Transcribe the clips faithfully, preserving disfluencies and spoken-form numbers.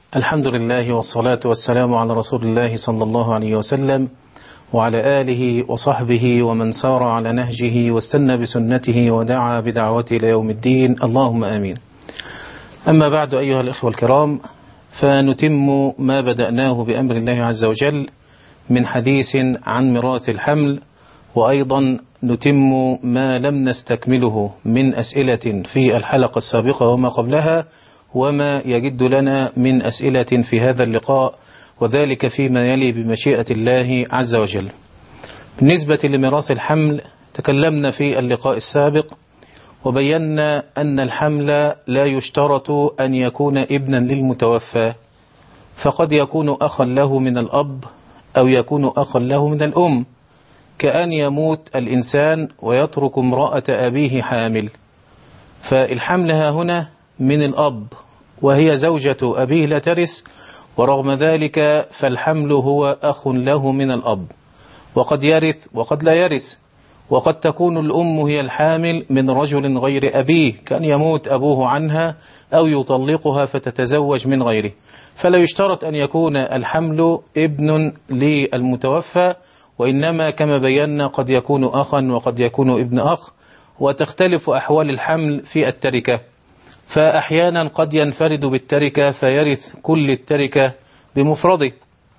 الحمد لله والصلاة والسلام على رسول الله صلى الله عليه وسلم وعلى آله وصحبه ومن سار على نهجه واستنى بسنته ودعا بدعوته إلى يوم الدين، اللهم آمين. أما بعد، أيها الإخوة الكرام، فنتم ما بدأناه بأمر الله عز وجل من حديث عن ميراث الحمل، وأيضا نتم ما لم نستكمله من أسئلة في الحلقة السابقة وما قبلها، وما يجد لنا من أسئلة في هذا اللقاء، وذلك فيما يلي بمشيئة الله عز وجل. بالنسبة لميراث الحمل، تكلمنا في اللقاء السابق وبينا أن الحمل لا يشترط أن يكون ابنا للمتوفى، فقد يكون أخا له من الأب أو يكون أخا له من الأم، كأن يموت الإنسان ويترك امرأة أبيه حامل، فالحمل ها هنا من الأب وهي زوجة أبيه لا ترث، ورغم ذلك فالحمل هو أخ له من الأب، وقد يرث وقد لا يرث. وقد تكون الأم هي الحامل من رجل غير أبيه، كان يموت أبوه عنها أو يطلقها فتتزوج من غيره، فلا يشترط أن يكون الحمل ابن للمتوفى، وإنما كما بينا قد يكون أخا وقد يكون ابن أخ، وتختلف أحوال الحمل في التركة، فأحيانا قد ينفرد بالتركة فيرث كل التركة بمفرده،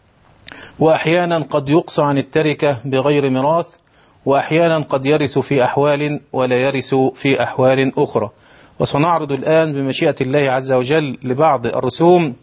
وأحيانا قد يقصى عن التركة بغير ميراث، وأحيانا قد يرث في أحوال ولا يرث في أحوال أخرى. وسنعرض الآن بمشيئة الله عز وجل لبعض الرسوم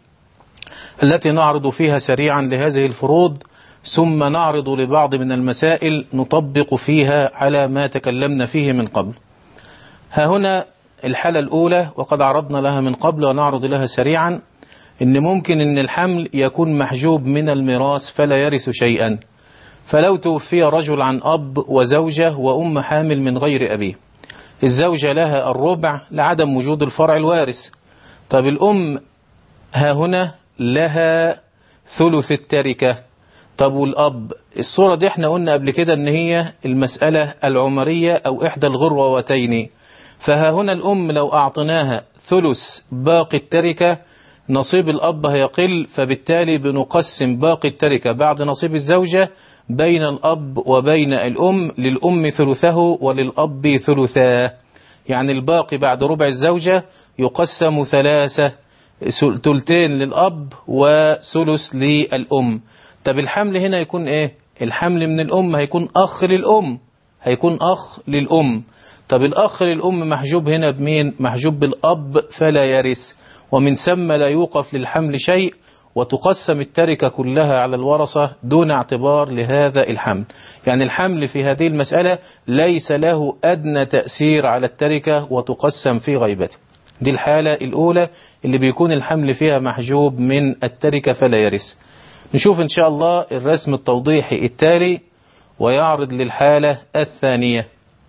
التي نعرض فيها سريعا لهذه الفروض، ثم نعرض لبعض من المسائل نطبق فيها على ما تكلمنا فيه من قبل. ها هنا الحالة الأولى، وقد عرضنا لها من قبل ونعرض لها سريعا، إن ممكن إن الحمل يكون محجوب من الميراث فلا يرث شيئا. فلو توفي رجل عن أب وزوجة وأم حامل من غير أبيه، الزوجة لها الربع لعدم وجود الفرع الوارث. طب الأم ها هنا لها ثلث التركة. طب والأب؟ الصورة دي احنا قلنا قبل كده إن هي المسألة العمرية أو إحدى الغروتين، فها هنا الأم لو أعطناها ثلث باقي التركة نصيب الأب هيقل، فبالتالي بنقسم باقي التركة بعد نصيب الزوجة بين الأب وبين الأم، للأم ثلثه وللأب ثلثاه، يعني الباقي بعد ربع الزوجة يقسم ثلاثة، ثلثين للأب وثلث للأم. طب الحمل هنا يكون ايه؟ الحمل من الأم هيكون أخ للأم، هيكون أخ للأم. طب الأخ للأم محجوب هنا بمين؟ محجوب بالأب فلا يرث، ومن ثم لا يوقف للحمل شيء، وتقسم التركة كلها على الورثة دون اعتبار لهذا الحمل. يعني الحمل في هذه المسألة ليس له أدنى تأثير على التركة وتقسم في غيبته. دي الحالة الأولى اللي بيكون الحمل فيها محجوب من التركة فلا يرث. نشوف إن شاء الله الرسم التوضيحي التالي ويعرض للحالة الثانية.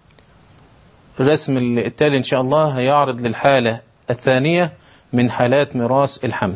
الرسم التالي إن شاء الله هيعرض للحالة الثانية من حالات ميراث الحمل.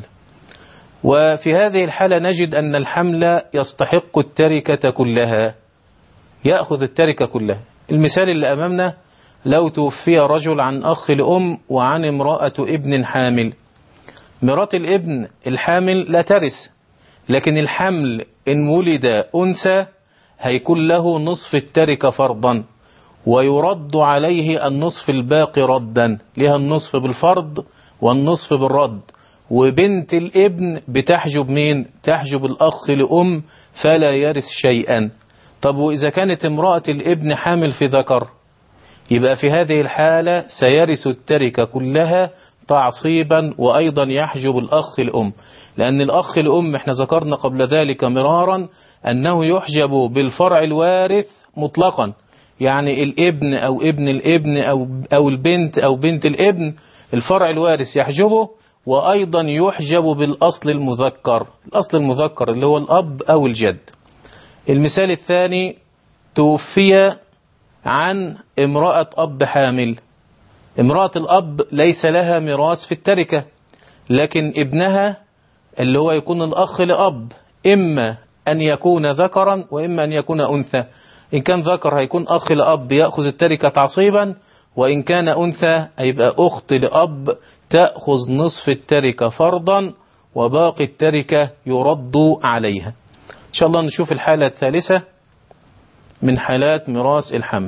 وفي هذه الحالة نجد أن الحمل يستحق التركة كلها، يأخذ التركة كلها. المثال اللي أمامنا، لو توفي رجل عن أخ لأم وعن امرأة ابن حامل، مرات الابن الحامل لا ترث، لكن الحمل إن ولد أنثى هيكون له نصف التركة فرضا، ويرد عليه النصف الباقي ردا، لها النصف بالفرض والنصف بالرد. وبنت الابن بتحجب مين؟ تحجب الأخ لأم فلا يرث شيئا. طب وإذا كانت امرأة الابن حامل في ذكر، يبقى في هذه الحالة سيرث التركة كلها تعصيبا، وأيضا يحجب الأخ الأم، لأن الأخ الأم احنا ذكرنا قبل ذلك مرارا أنه يحجب بالفرع الوارث مطلقا، يعني الابن أو ابن الابن أو, أو البنت أو بنت الابن الفرع الوارث يحجبه، وأيضا يحجب بالأصل المذكر، الأصل المذكر اللي هو الأب أو الجد. المثال الثاني، توفي عن امرأة أب حامل، امرأة الأب ليس لها ميراث في التركة، لكن ابنها اللي هو يكون الأخ لأب إما أن يكون ذكرا وإما أن يكون أنثى. إن كان ذكر هيكون أخ لأب يأخذ التركة تعصيبا، وإن كان أنثى هيبقى أخت لأب تأخذ نصف التركة فرضا، وباقي التركة يرد عليها. إن شاء الله نشوف الحالة الثالثة من حالات ميراث الحمل.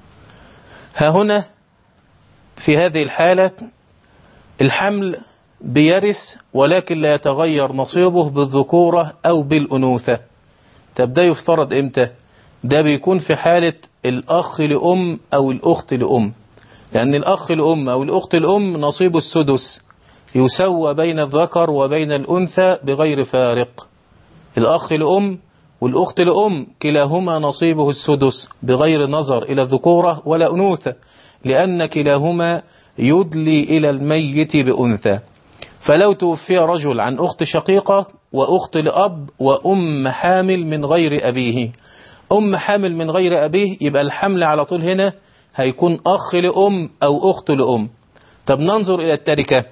ها هنا في هذه الحالة الحمل بيرث ولكن لا يتغير نصيبه بالذكورة أو بالأنوثة. طب ده يفترض إمتى؟ ده بيكون في حالة الأخ لأم أو الأخت لأم، لأن الأخ لأم أو الأخت لأم نصيب السدس يسوى بين الذكر وبين الأنثى بغير فارق. الأخ لأم والأخت لأم كلاهما نصيبه السدس بغير نظر إلى الذكورة ولا أنوثة، لأن كلاهما يدلي إلى الميت بأنثى. فلو توفي رجل عن أخت شقيقة وأخت لأب وأم حامل من غير أبيه، أم حامل من غير أبيه يبقى الحمل على طول هنا هيكون أخ لأم أو أخت لأم. طب ننظر إلى التركة.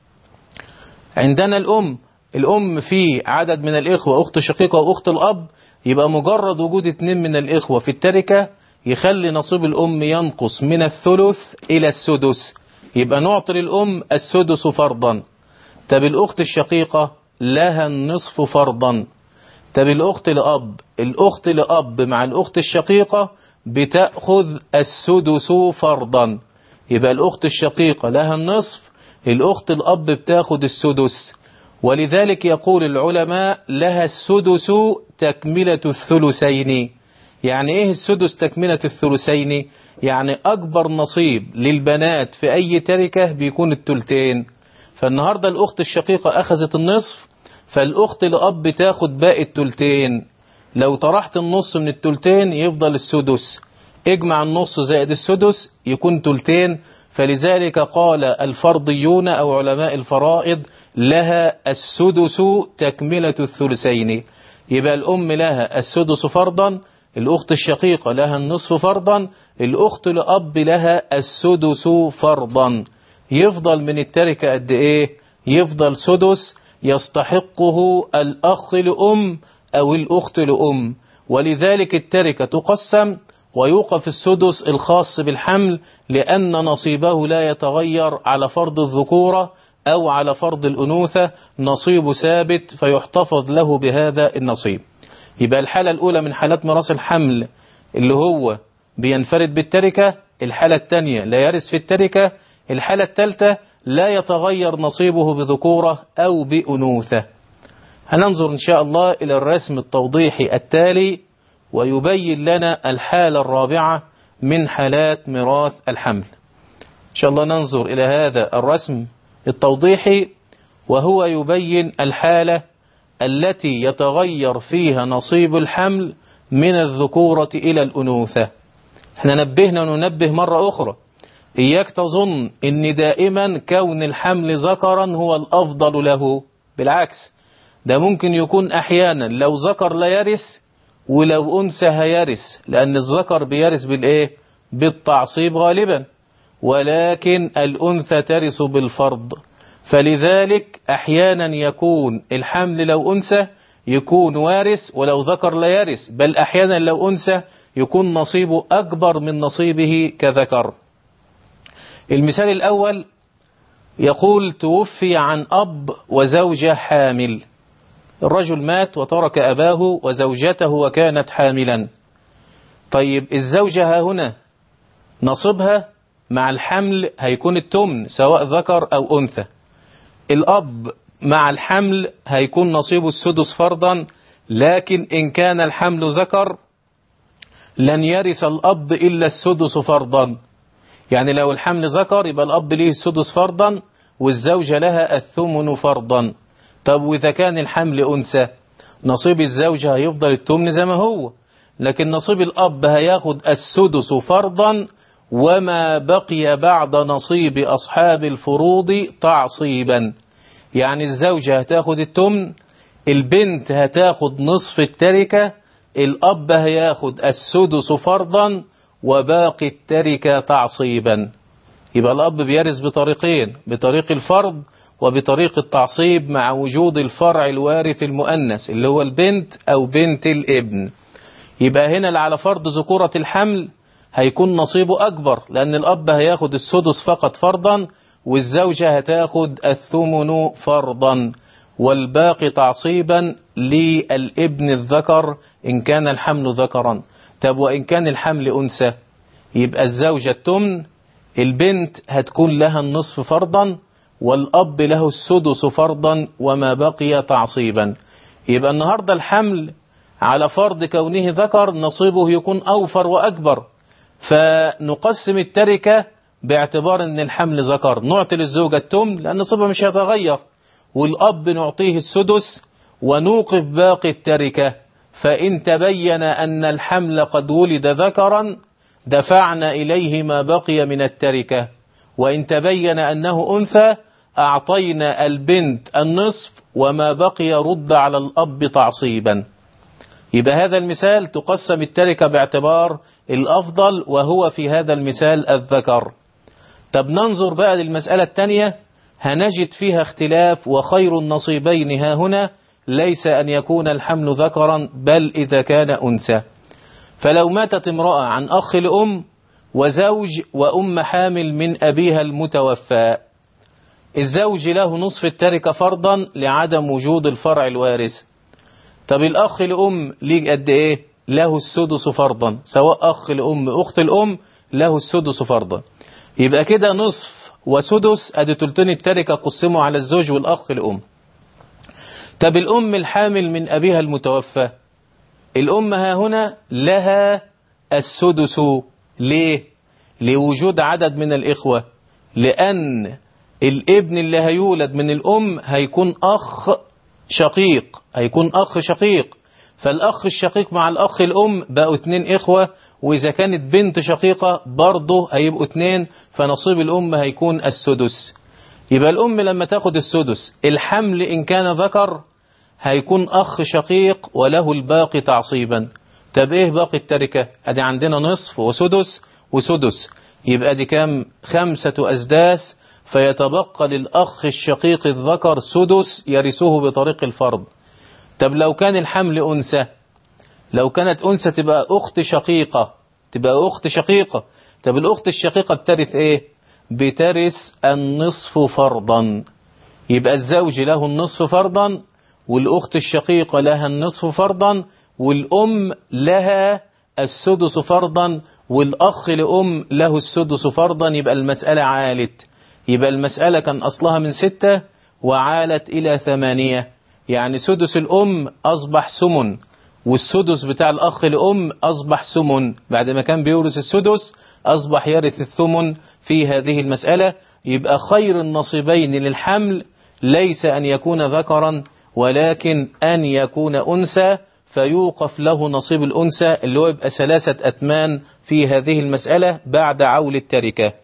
عندنا الأم الأم في عدد من الإخوة أخت شقيقة وأخت الأب، يبقى مجرد وجود اتنين من الإخوة في التركة يخلي نصيب الأم ينقص من الثلث إلى السدس، يبقى نعطي الأم السدس فرضا. طب الأخت الشقيقة لها النصف فرضا. طب الأخت لأب الأخت لأب مع الأخت الشقيقة بتأخذ السدس فرضا، يبقى الأخت الشقيقة لها النصف، الأخت الأب بتاخد السدس. ولذلك يقول العلماء لها السدس تكملة الثلثين. يعني ايه السدس تكملة الثلثين؟ يعني أكبر نصيب للبنات في أي تركة بيكون التلتين. فالنهاردة الأخت الشقيقة أخذت النصف، فالأخت لأب تاخد باقي التلتين. لو طرحت النص من التلتين يفضل السدس، اجمع النص زائد السدس يكون تلتين. فلذلك قال الفرضيون أو علماء الفرائض لها السدس تكملة الثلثين. يبقى الأم لها السدس فرضا، الأخت الشقيقة لها النصف فرضا، الأخت لأب لها السدس فرضا. يفضل من التركة قد إيه؟ يفضل سدس يستحقه الأخ لأم أو الأخت لأم. ولذلك التركة تقسم ويوقف السدس الخاص بالحمل، لأن نصيبه لا يتغير على فرض الذكورة أو على فرض الأنوثة، نصيب ثابت فيحتفظ له بهذا النصيب. يبقى الحالة الأولى من حالات ميراث الحمل اللي هو بينفرد بالتركة، الحالة الثانية لا يرث في التركة، الحالة الثالثة لا يتغير نصيبه بذكورة أو بأنوثة. هننظر إن شاء الله إلى الرسم التوضيحي التالي ويبين لنا الحالة الرابعة من حالات ميراث الحمل. إن شاء الله ننظر إلى هذا الرسم التوضيحي وهو يبين الحالة التي يتغير فيها نصيب الحمل من الذكورة إلى الأنوثة. احنا نبهنا وننبه مرة أخرى، إياك تظن إن دائما كون الحمل ذكرا هو الأفضل له، بالعكس ده ممكن يكون أحيانا لو ذكر لا يرث ولو أنثى هيرث، لأن الذكر بيرث بالإيه؟ بالتعصيب غالبا، ولكن الأنثى ترث بالفرض. فلذلك أحيانا يكون الحمل لو أنثى يكون وارث ولو ذكر لا يرث، بل أحيانا لو أنثى يكون نصيبه أكبر من نصيبه كذكر. المثال الأول يقول توفي عن أب وزوجة حامل. الرجل مات وترك أباه وزوجته وكانت حاملا. طيب الزوجة هنا نصيبها مع الحمل هيكون التمن سواء ذكر أو أنثى. الأب مع الحمل هيكون نصيبه السدس فرضا، لكن إن كان الحمل ذكر لن يرث الأب إلا السدس فرضا. يعني لو الحمل ذكر يبقى الأب ليه السدس فرضا والزوجة لها الثمن فرضا. طب وإذا كان الحمل أنثى نصيب الزوجة هيفضل الثمن زي ما هو، لكن نصيب الأب هياخد السدس فرضا وما بقي بعد نصيب أصحاب الفروض تعصيبا. يعني الزوجة هتاخد الثمن، البنت هتاخد نصف التركة، الأب هياخد السدس فرضا وباقي التركة تعصيبا. يبقى الأب بيرث بطريقين، بطريق الفرض وبطريق التعصيب مع وجود الفرع الوارث المؤنث اللي هو البنت أو بنت الابن. يبقى هنا اللي على فرض ذكورة الحمل هيكون نصيبه أكبر، لأن الأب هياخد السدس فقط فرضا والزوجة هتاخد الثمن فرضا. والباقي تعصيبا للابن الذكر إن كان الحمل ذكرا. طب وإن كان الحمل أنثى يبقى الزوجة التمن، البنت هتكون لها النصف فرضا، والأب له السدس فرضا، وما بقي تعصيبا. يبقى النهاردة الحمل على فرض كونه ذكر نصيبه يكون أوفر وأكبر، فنقسم التركة باعتبار أن الحمل ذكر، نعطي للزوجة التمن لأن نصيبها مش هيتغير، والأب نعطيه السدس ونوقف باقي التركة. فإن تبين أن الحمل قد ولد ذكرا دفعنا إليه ما بقي من التركة، وإن تبين أنه أنثى أعطينا البنت النصف وما بقي رد على الأب تعصيبا. يبقى هذا المثال تقسم التركة باعتبار الأفضل، وهو في هذا المثال الذكر. طب ننظر بقى للمسألة الثانية، هنجد فيها اختلاف، وخير النصيبين ها هنا ليس أن يكون الحمل ذكرا بل إذا كان أنثى. فلو ماتت امرأة عن أخ لأم وزوج وأم حامل من أبيها المتوفى، الزوج له نصف التركة فرضا لعدم وجود الفرع الوارث. طب الأخ لأم ليه قد إيه؟ له السدس فرضا، سواء أخ لأم أخت الأم له السدس فرضا. يبقى كده نصف وسدس أدي تلتين التركة قسموا على الزوج والأخ الأم. طب الأم الحامل من أبيها المتوفى، الأم ها هنا لها السدس. ليه؟ لوجود عدد من الإخوة، لأن الابن اللي هيولد من الأم هيكون أخ شقيق، هيكون أخ شقيق، فالأخ الشقيق مع الأخ الأم بقوا اتنين إخوة، وإذا كانت بنت شقيقة برضه هيبقوا اتنين، فنصيب الأم هيكون السدس. يبقى الأم لما تاخد السدس، الحمل إن كان ذكر هيكون أخ شقيق وله الباقي تعصيبا. طب إيه باقي التركة؟ أدي عندنا نصف وسدس وسدس، يبقى دي كام؟ خمسة أسداس، فيتبقى للأخ الشقيق الذكر سدس يرثه بطريق الفرض. طب لو كان الحمل أنثى، لو كانت أنثى تبقى أخت شقيقة، تبقى أخت شقيقة. طب الأخت الشقيقة بترث إيه؟ بترث النصف فرضا. يبقى الزوج له النصف فرضا، والأخت الشقيقة لها النصف فرضا، والأم لها السدس فرضا، والأخ لأم له السدس فرضا. يبقى المسألة عالت، يبقى المسألة كان أصلها من ستة وعالت إلى ثمانية، يعني سدس الأم أصبح سمن، والسدس بتاع الأخ لأم أصبح سمن، بعد ما كان بيورث السدس أصبح يرث الثمن في هذه المسألة. يبقى خير النصيبين للحمل ليس أن يكون ذكرا ولكن أن يكون أنثى، فيوقف له نصيب الأنثى اللي هو يبقى ثلاثة أثمان في هذه المسألة بعد عول التركة.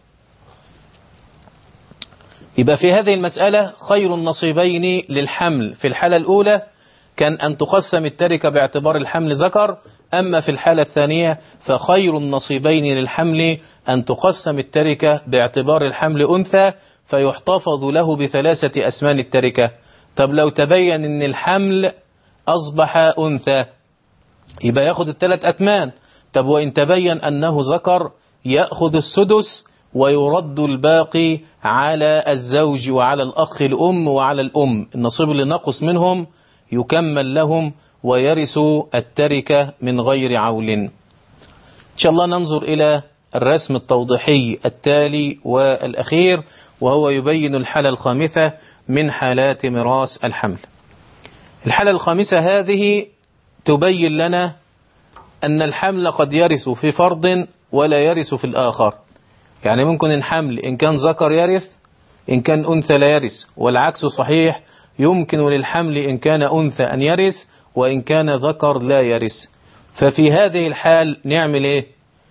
يبقى في هذه المسألة خير النصيبين للحمل في الحالة الأولى كان أن تقسم التركة باعتبار الحمل ذكر، أما في الحالة الثانية فخير النصيبين للحمل أن تقسم التركة باعتبار الحمل أنثى، فيحتفظ له بثلاثة أسمان التركة. طب لو تبين أن الحمل أصبح أنثى يبقى يأخذ الثلاث أثمان. طب وإن تبين أنه ذكر يأخذ السدس ويرد الباقي على الزوج وعلى الأخ الأم وعلى الأم، النصيب اللي نقص منهم يكمل لهم ويرثوا التركة من غير عول. إن شاء الله ننظر إلى الرسم التوضيحي التالي والأخير، وهو يبين الحالة الخامسة من حالات ميراث الحمل. الحالة الخامسة هذه تبين لنا أن الحمل قد يرث في فرض ولا يرث في الآخر، يعني ممكن الحمل إن كان ذكر يرث، إن كان أنثى لا يرث، والعكس صحيح، يمكن للحمل إن كان أنثى أن يرث وإن كان ذكر لا يرث. ففي هذه الحال نعمل إيه؟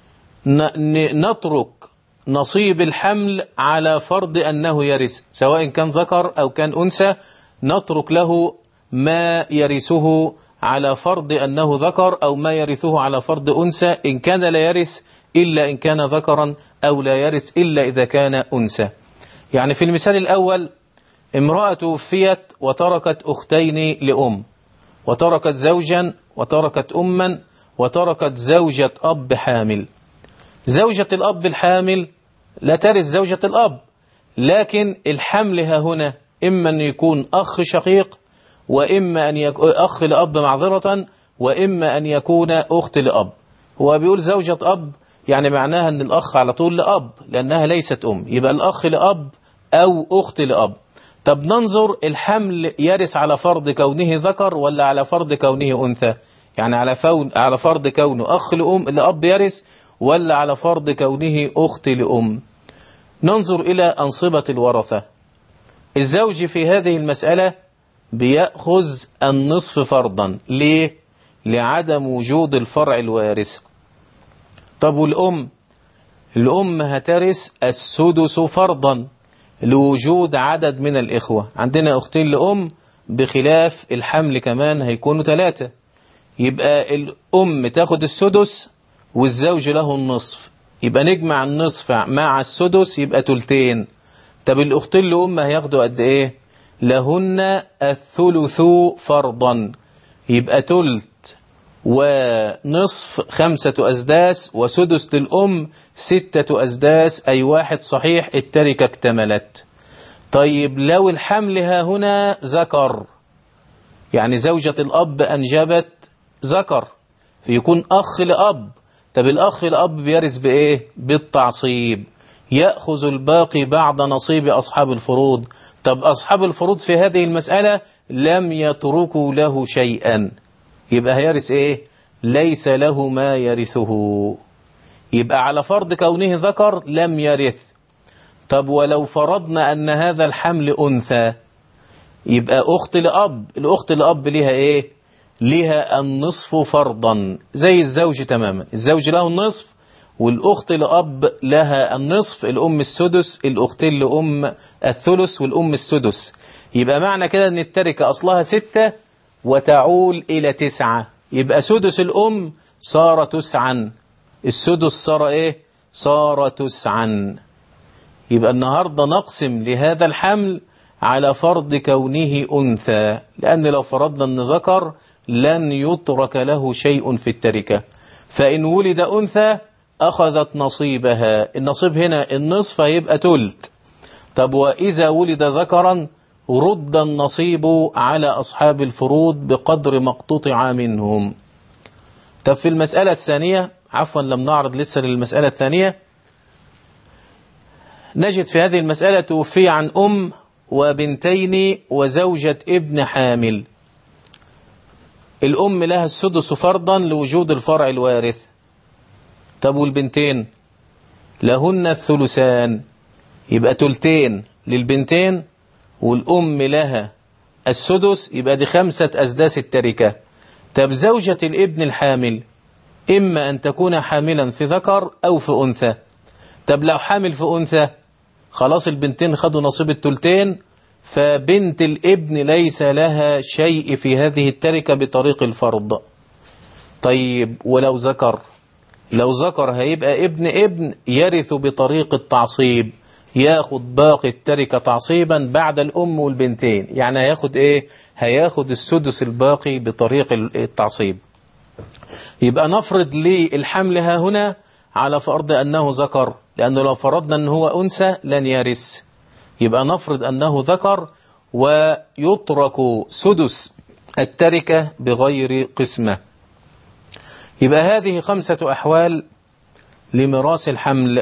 نترك نصيب الحمل على فرض أنه يرث، سواء كان ذكر أو كان أنثى، نترك له ما يرثه على فرض أنه ذكر أو ما يرثه على فرض أنثى، إن كان لا يرث إلا إن كان ذكرا أو لا يرث إلا إذا كان أنثى. يعني في المثال الأول امرأة توفيت وتركت أختين لأم، وتركت زوجا وتركت أما وتركت زوجة أب حامل. زوجة الأب الحامل لا ترث زوجة الأب، لكن الحمل ها هنا إما أن يكون أخ شقيق وإما أن يكون أخ لأب معذرة، وإما أن يكون أخت لأب. هو بيقول زوجة أب، يعني معناها أن الأخ على طول لأب لأنها ليست أم، يبقى الأخ لأب أو أخت لأب. طب ننظر، الحمل يرث على فرض كونه ذكر ولا على فرض كونه أنثى؟ يعني على فون على فرض كونه أخ لأم لأب يرث ولا على فرض كونه أخت لأم؟ ننظر إلى أنصبة الورثة. الزوج في هذه المسألة بيأخذ النصف فرضا. ليه؟ لعدم وجود الفرع الوارث. طب والأم؟ الأم هترث السدس فرضا لوجود عدد من الإخوة، عندنا أختين لأم بخلاف الحمل كمان هيكونوا ثلاثة، يبقى الأم تاخد السدس والزوج له النصف، يبقى نجمع النصف مع السدس يبقى تلتين. طب الأختين لأم هياخدوا قد إيه؟ لهن الثلث فرضا، يبقى تلت ونصف خمسة أسداس، وسدس للأم ستة أسداس، أي واحد صحيح، التركة اكتملت. طيب لو الحمل ها هنا ذكر، يعني زوجة الأب أنجبت ذكر فيكون أخ لأب. طب الأخ لأب بيرث بإيه؟ بالتعصيب، يأخذ الباقي بعد نصيب أصحاب الفروض. طب أصحاب الفروض في هذه المسألة لم يتركوا له شيئا، يبقى هيرث إيه؟ ليس له ما يرثه، يبقى على فرض كونه ذكر لم يرث. طب ولو فرضنا أن هذا الحمل أنثى، يبقى أخت لأب، الأخت لأب لها إيه؟ لها النصف فرضا زي الزوج تماما، الزوج له النصف والأخت لأب لها النصف، الأم السدس، الأختين لأم الثلث، والأم السدس. يبقى معنى كده أن التركة أصلها ستة وتعول إلى تسعة، يبقى سدس الأم صار تسعا، السدس صار إيه؟ صار تسعا. يبقى النهاردة نقسم لهذا الحمل على فرض كونه أنثى، لأن لو فرضنا أن ذكر لن يترك له شيء في التركة، فإن ولد أنثى أخذت نصيبها، النصيب هنا النصف هيبقى تلت. طب وإذا ولد ذكرا رد النصيب على أصحاب الفروض بقدر ما اقتطع منهم. طب في المسألة الثانية، عفوا لم نعرض لسه للمسألة الثانية، نجد في هذه المسألة توفي عن أم وبنتين وزوجة ابن حامل. الأم لها السدس فرضا لوجود الفرع الوارث. طب والبنتين؟ لهن الثلثان، يبقى تلتين للبنتين، والأم لها السدس، يبقى دي خمسة أسداس التركة. طب زوجة الابن الحامل إما أن تكون حاملا في ذكر أو في أنثى. طب لو حامل في أنثى خلاص البنتين خدوا نصيب التلتين، فبنت الابن ليس لها شيء في هذه التركة بطريق الفرض. طيب ولو ذكر؟ لو ذكر هيبقى ابن ابن يرث بطريق التعصيب، ياخد باقي التركة تعصيبا بعد الأم والبنتين، يعني هياخد ايه؟ هياخد السدس الباقي بطريق التعصيب. يبقى نفرض للحمل ها هنا على فرض أنه ذكر، لأنه لو فرضنا أنه هو أنثى لن يرث، يبقى نفرض أنه ذكر ويترك سدس التركة بغير قسمة. يبقى هذه خمسة أحوال لميراث الحمل.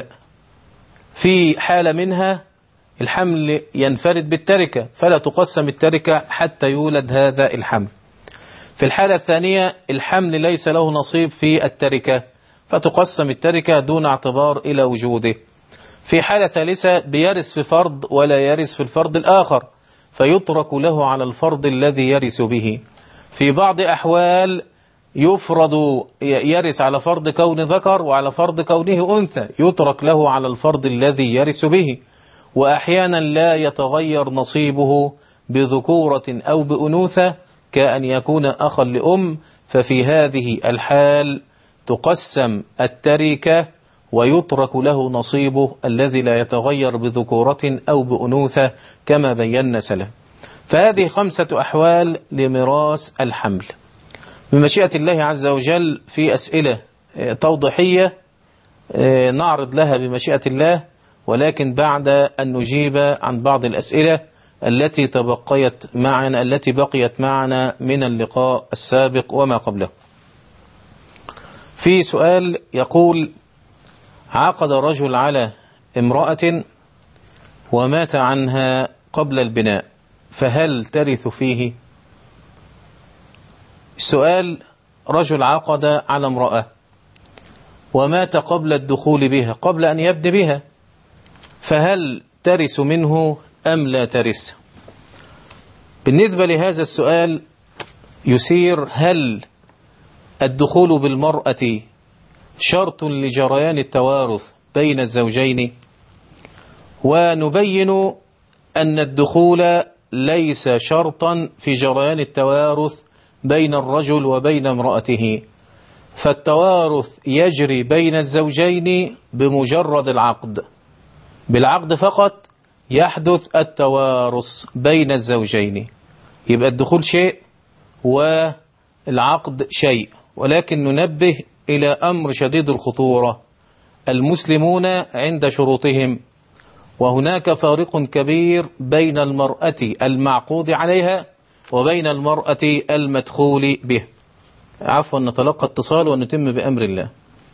في حالة منها الحمل ينفرد بالتركة فلا تقسم التركة حتى يولد هذا الحمل. في الحالة الثانية الحمل ليس له نصيب في التركة فتقسم التركة دون اعتبار إلى وجوده. في حالة ثالثة بيرث في فرض ولا يرث في الفرض الآخر فيترك له على الفرض الذي يرث به. في بعض أحوال يفرض يرث على فرض كون ذكر وعلى فرض كونه أنثى، يترك له على الفرض الذي يرث به. وأحيانا لا يتغير نصيبه بذكورة أو بأنوثة كأن يكون أخا لأم، ففي هذه الحال تقسم التركة ويترك له نصيبه الذي لا يتغير بذكورة أو بأنوثة كما بينا سلام. فهذه خمسة أحوال لميراث الحمل. بمشيئة الله عز وجل في أسئلة توضيحية نعرض لها بمشيئة الله، ولكن بعد أن نجيب عن بعض الأسئلة التي تبقيت معنا التي بقيت معنا من اللقاء السابق وما قبله. في سؤال يقول: عقد رجل على امرأة ومات عنها قبل البناء، فهل ترث فيه؟ السؤال: رجل عقد على امرأة ومات قبل الدخول بها، قبل أن يبدأ بها، فهل ترث منه أم لا ترث؟ بالنسبة لهذا السؤال يثير: هل الدخول بالمرأة شرط لجريان التوارث بين الزوجين؟ ونبين أن الدخول ليس شرطا في جريان التوارث بين الرجل وبين امرأته، فالتوارث يجري بين الزوجين بمجرد العقد، بالعقد فقط يحدث التوارث بين الزوجين. يبقى الدخول شيء والعقد شيء، ولكن ننبه إلى أمر شديد الخطورة: المسلمون عند شروطهم، وهناك فارق كبير بين المرأة المعقود عليها وبين المرأة المدخول به. عفوا، نتلقى اتصال ونتم بأمر الله.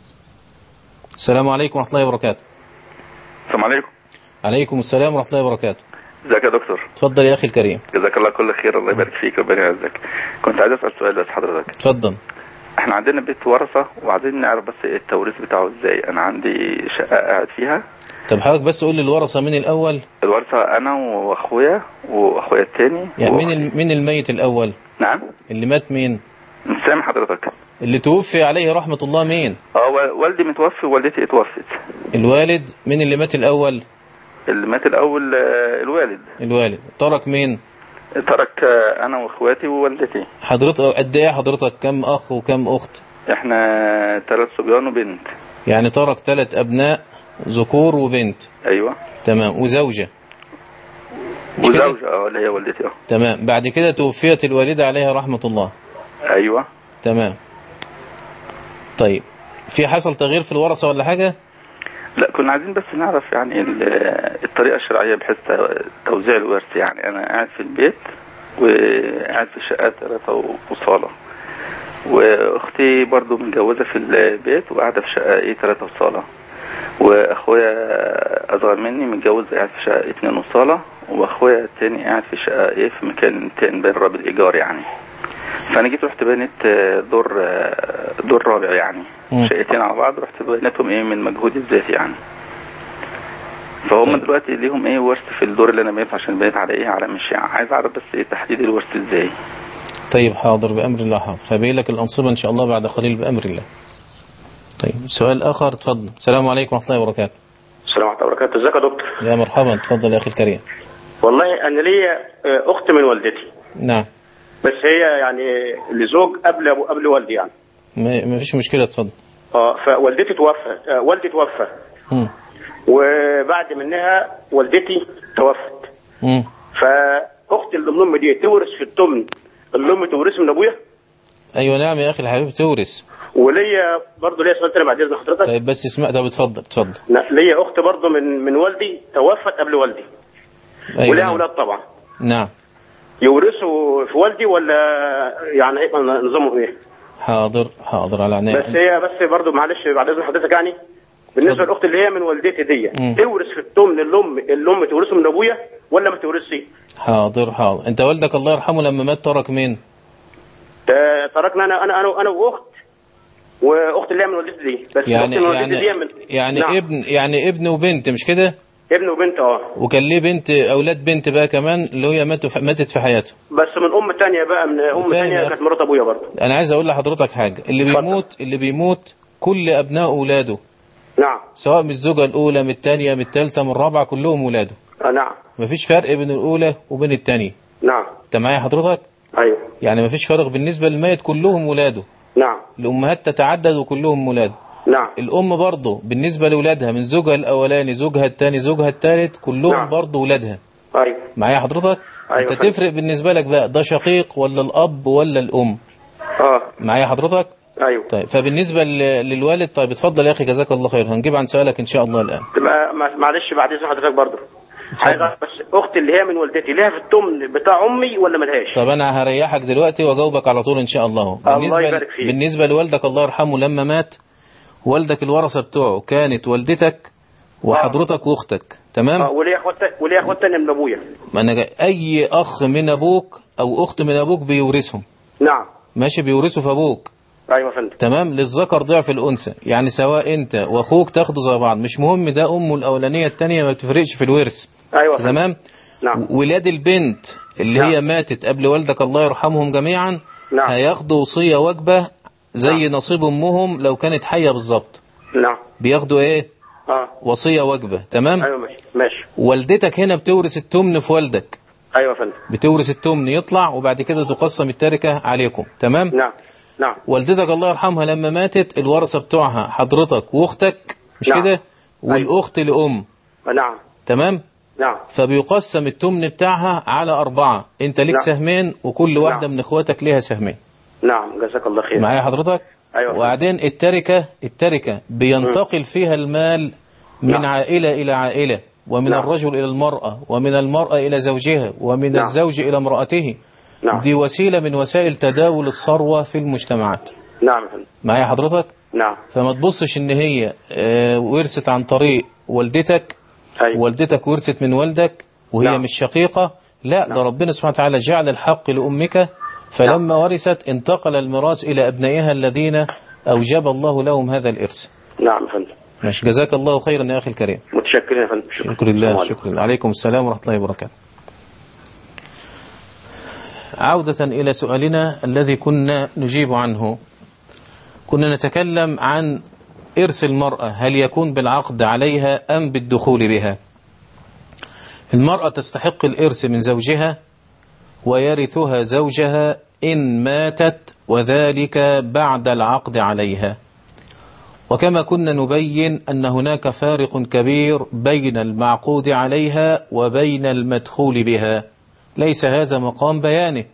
السلام عليكم ورحمة الله وبركاته. السلام عليكم. عليكم السلام ورحمة الله وبركاته. ازيك يا دكتور؟ اتفضل يا أخي الكريم. جزاك الله كل خير، الله يبارك فيك، ربنا يعزك. كنت عايز أسأل سؤال بس حضرتك. اتفضل. احنا عندنا بيت ورثة وعايزين نعرف بس التوريث بتاعه ازاي. انا عندي شقة قاعد فيها. طب حضرتك بس قول لي الورثة مين الأول؟ الورثة أنا وأخويا وأخويا التاني. يعني مين مين الميت الأول؟ نعم. اللي مات مين؟ مش سامع حضرتك. اللي توفي عليه رحمة الله مين؟ اه والدي متوفي ووالدتي اتوفت. الوالد. مين اللي مات الأول؟ اللي مات الأول الوالد. الوالد. ترك مين؟ ترك أنا وأخواتي ووالدتي. حضرتك قد إيه حضرتك؟ كم أخ وكم أخت؟ إحنا ثلاث صبيان وبنت. يعني ترك ثلاث أبناء ذكور وبنت. أيوة. تمام. وزوجة. وزوجة اه اللي هي والدتي اه. تمام. بعد كده توفيت الوالدة عليها رحمة الله. أيوة. تمام. طيب، في حصل تغيير في الورثة ولا حاجة؟ لا، كنا عايزين بس نعرف يعني الطريقة الشرعية بحيث توزيع الورث. يعني أنا قاعد في البيت وقاعد في شقة ثلاثة وصالة، وأختي برضو متجوزة في البيت وقاعدة في شقة إيه ثلاثة وصالة، وأخويا أصغر مني متجوز قاعد في شقة اتنين وصالة، وأخويا التاني قاعد في شقة إيه في مكان تاني بين رابط إيجار يعني. فأنا جيت رحت بنيت دور دور رابع يعني، شقتين على بعض، رحت بنيتهم إيه من مجهودي الذاتي يعني. فهم طيب. دلوقتي ليهم إيه ورث في الدور اللي أنا بنيته عشان بنيت على إيه على مش يعني. عايز أعرف بس إيه تحديد الورث إزاي. طيب حاضر، بأمر الله حاضر. هبين لك الأنصبة إن شاء الله بعد قليل بأمر الله. طيب سؤال آخر، تفضل. السلام عليكم ورحمة الله وبركاته. السلام عليكم ورحمة الله وبركاته. ازيك يا دكتور؟ يا مرحبا، تفضل يا أخي الكريم. والله أنا ليا أخت من والدتي. نعم. بس هي يعني لزوج قبل أبو قبل والدي يعني. ما فيش مشكلة، تفضل. اه فوالدتي توفت، آه والدي توفى. امم وبعد منها والدتي توفت. امم فأختي الأم دي تورث في الثمن، الأم تورث من أبويا؟ أيوة نعم يا أخي الحبيب، تورث. وليا برضه ليا سؤال تاني بعد إذن حضرتك. طيب بس اسمع. طب اتفضل اتفضل. ليا أخت برضه من من والدي توفت قبل والدي. أيوة. ولها نعم. أولاد طبعا. نعم. يورثوا في والدي ولا يعني هيبقى نظامهم ايه؟ حاضر حاضر على عيني. بس هي بس برضه معلش بعد اذن حضرتك يعني بالنسبه للاخت اللي هي من والدتي دي تورث في الثمن الام الام تورثه من ابويا ولا ما تورثش؟ حاضر حاضر. انت والدك الله يرحمه لما مات ترك مين؟ تركنا انا انا انا انا واخت واخت اللي هي من والدتي دي. بس يعني من يعني دي من يعني نعم. ابن يعني ابن وبنت مش كده؟ ابن وبنت اه. وكان ليه بنت اولاد بنت بقى كمان اللي هي ماتوا ماتت في حياته. بس من ام ثانيه بقى، من ام ثانيه كانت مرات ابويا برضه. انا عايز اقول لحضرتك حاجه، اللي بيموت اللي بيموت كل ابناء اولاده. نعم. سواء من الزوجه الاولى من الثانيه من الثالثه من الرابعه كلهم اولاده. اه نعم. مفيش فرق بين الاولى وبين الثانيه. نعم. انت معايا حضرتك؟ ايوه. يعني مفيش فرق بالنسبه للميت، كلهم اولاده. نعم. الامهات تتعدد وكلهم اولاده. نعم. الام برضه بالنسبه لاولادها من زوجها الاولاني زوجها الثاني زوجها الثالث كلهم نعم. برضه اولادها. ايوه. معايا حضرتك؟ أيوة. انت تفرق بالنسبه لك بقى ده شقيق ولا الاب ولا الام؟ اه. معايا حضرتك؟ ايوه. طيب فبالنسبه للوالد، طيب اتفضل يا اخي جزاك الله خير، هنجيب عن سؤالك ان شاء الله الان. معلش بعد اذن حضرتك برضه عايز اعرف بس اختي اللي هي من والدتي ليها في التمن بتاع امي ولا ملهاش؟ طب انا هريحك دلوقتي واجاوبك على طول ان شاء الله. بالنسبه الله يبارك فيك. بالنسبه لوالدك الله يرحمه لما مات، والدك الورثه بتوعه كانت والدتك وحضرتك واختك، تمام؟ اه وليه اخوات وليه اخوات تانية من ابويا. ما انا جا... اي اخ من ابوك او اخت من ابوك بيورثهم. نعم ماشي، بيورثوا في ابوك. ايوه يا فندم. تمام، للذكر ضعف الانثى، يعني سواء انت واخوك تاخدوا زي بعض، مش مهم ده امه الاولانيه الثانيه ما بتفرقش في الورث. ايوه فندم. تمام. نعم. ولاد البنت اللي نعم. هي ماتت قبل والدك الله يرحمهم جميعا، نعم. هياخدوا وصيه واجبه زي نعم. نصيب امهم لو كانت حيه بالظبط. نعم. بياخدوا ايه؟ اه وصيه واجبه. تمام. ايوه ماشي ماشي. والدتك هنا بتورث التمن في والدك. ايوه يا فندم. بتورث التمن يطلع، وبعد كده تقسم التركه عليكم. تمام. نعم نعم. والدتك الله يرحمها لما ماتت الورثه بتوعها حضرتك واختك، مش نعم. كده؟ والاخت لام. نعم. تمام. نعم. فبيقسم التمن بتاعها على أربعة، أنت ليك نعم. سهمين وكل واحدة نعم. من إخواتك ليها سهمين. نعم جزاك الله خير. معايا حضرتك؟ أيوة. وبعدين التركة التركة بينتقل فيها المال من نعم. عائلة إلى عائلة، ومن نعم. الرجل إلى المرأة، ومن المرأة إلى زوجها، ومن نعم. الزوج إلى امرأته. نعم. دي وسيلة من وسائل تداول الثروة في المجتمعات. نعم يا فندم. معايا حضرتك؟ نعم. فما تبصش إن هي آه، ورثت عن طريق والدتك. أيوة. والدتك ورثت من والدك وهي نعم. مش شقيقة، لا. نعم. ده ربنا سبحانه وتعالى جعل الحق لأمك، فلما ورثت انتقل الميراث إلى أبنائها الذين أوجب الله لهم هذا الإرث. نعم يا فندم. ماشي، جزاك الله خيرا يا أخي الكريم. متشكرين يا فندم. شكرا. شكر الله. شكرا. عليكم السلام ورحمة الله وبركاته. عودة إلى سؤالنا الذي كنا نجيب عنه، كنا نتكلم عن إرث المرأة، هل يكون بالعقد عليها أم بالدخول بها؟ المرأة تستحق الإرث من زوجها ويرثها زوجها إن ماتت، وذلك بعد العقد عليها. وكما كنا نبين أن هناك فارق كبير بين المعقود عليها وبين المدخول بها، ليس هذا مقام بيانه.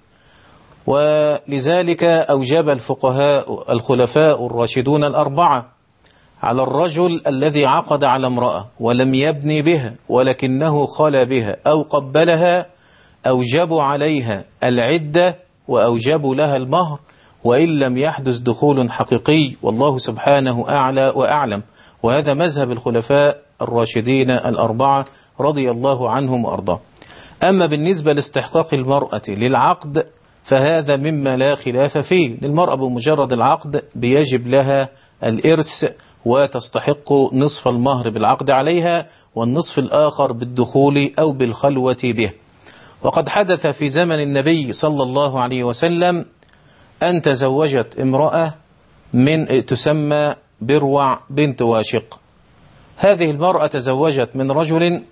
ولذلك أوجب الفقهاء الخلفاء الراشدون الأربعة على الرجل الذي عقد على امرأة ولم يبني بها ولكنه خلى بها أو قبلها، أوجبوا عليها العدة وأوجبوا لها المهر، وإن لم يحدث دخول حقيقي، والله سبحانه أعلى وأعلم. وهذا مذهب الخلفاء الراشدين الأربعة رضي الله عنهم وأرضاه. أما بالنسبة لاستحقاق المرأة للعقد فهذا مما لا خلاف فيه. المرأة بمجرد العقد بيجب لها الإرث، وتستحق نصف المهر بالعقد عليها، والنصف الآخر بالدخول أو بالخلوة به. وقد حدث في زمن النبي صلى الله عليه وسلم أن تزوجت امرأة من تسمى بروع بنت واشق. هذه المرأة تزوجت من رجل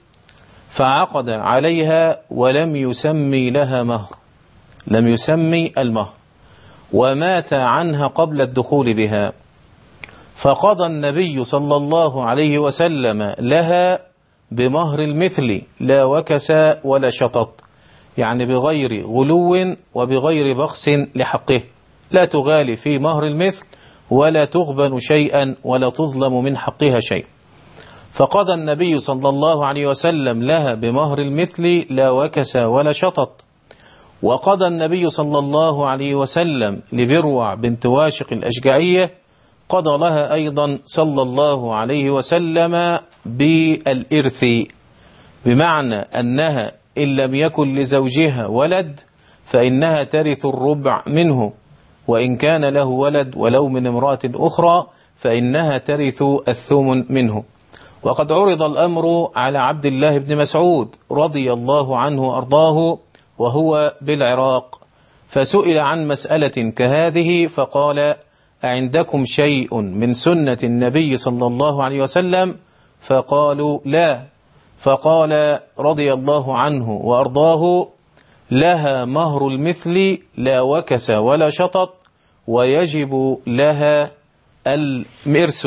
فعقد عليها ولم يسمي لها مهر، لم يسمي المهر، ومات عنها قبل الدخول بها. فقضى النبي صلى الله عليه وسلم لها بمهر المثل، لا وكس ولا شطط، يعني بغير غلو وبغير بخس لحقه، لا تغالي في مهر المثل ولا تغبن شيئا ولا تظلم من حقها شيء. فقضى النبي صلى الله عليه وسلم لها بمهر المثل لا وكس ولا شطط. وقضى النبي صلى الله عليه وسلم لبروع بنت واشق الأشجعية، قضى لها أيضا صلى الله عليه وسلم بالإرث، بمعنى أنها إن لم يكن لزوجها ولد فإنها ترث الربع منه، وإن كان له ولد ولو من امرأة أخرى فإنها ترث الثمن منه. وقد عرض الأمر على عبد الله بن مسعود رضي الله عنه وأرضاه وهو بالعراق، فسئل عن مسألة كهذه فقال: أعندكم شيء من سنة النبي صلى الله عليه وسلم؟ فقالوا: لا. فقال رضي الله عنه وأرضاه: لها مهر المثل لا وكس ولا شطط، ويجب لها الإرث.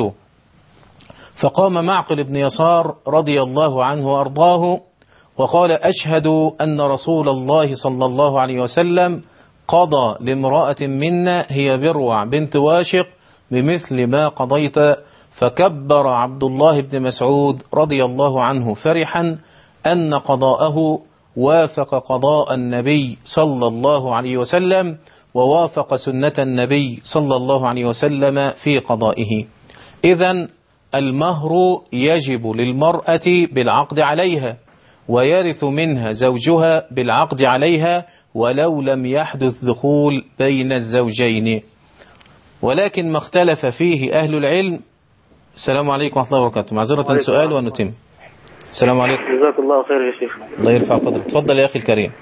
فقام معقل بن يسار رضي الله عنه وأرضاه وقال: أشهد أن رسول الله صلى الله عليه وسلم قضى لامرأة منا هي بروع بنت واشق بمثل ما قضيت. فكبر عبد الله بن مسعود رضي الله عنه فرحا أن قضاءه وافق قضاء النبي صلى الله عليه وسلم ووافق سنة النبي صلى الله عليه وسلم في قضائه. إذن المهر يجب للمرأة بالعقد عليها، ويرث منها زوجها بالعقد عليها ولو لم يحدث دخول بين الزوجين. ولكن ما اختلف فيه أهل العلم. السلام عليكم ورحمة الله وبركاته. معذرة سؤال ونتم. السلام عليكم. جزاك الله خير يا شيخ. الله يرفع قدرك. تفضل يا أخي الكريم.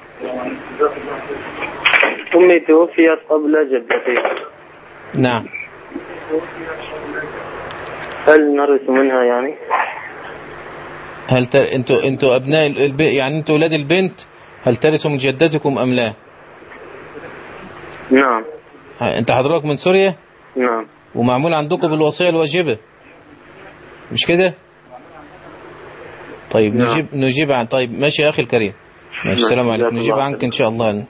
أمي توفيت قبل جدتي. نعم. هل نرث منها يعني؟ هل ت... انتوا انتوا ابناء الب... يعني انتوا اولاد البنت، هل ترثوا من جدتكم ام لا؟ نعم. انت حضرتك من سوريا؟ نعم. ومعمول عندكم بالوصية الواجبة مش كده؟ طيب نعم. نجيب نجيب عن طيب ماشي يا اخي الكريم. ماشي. السلام عليكم. نجيب عنك ان شاء الله.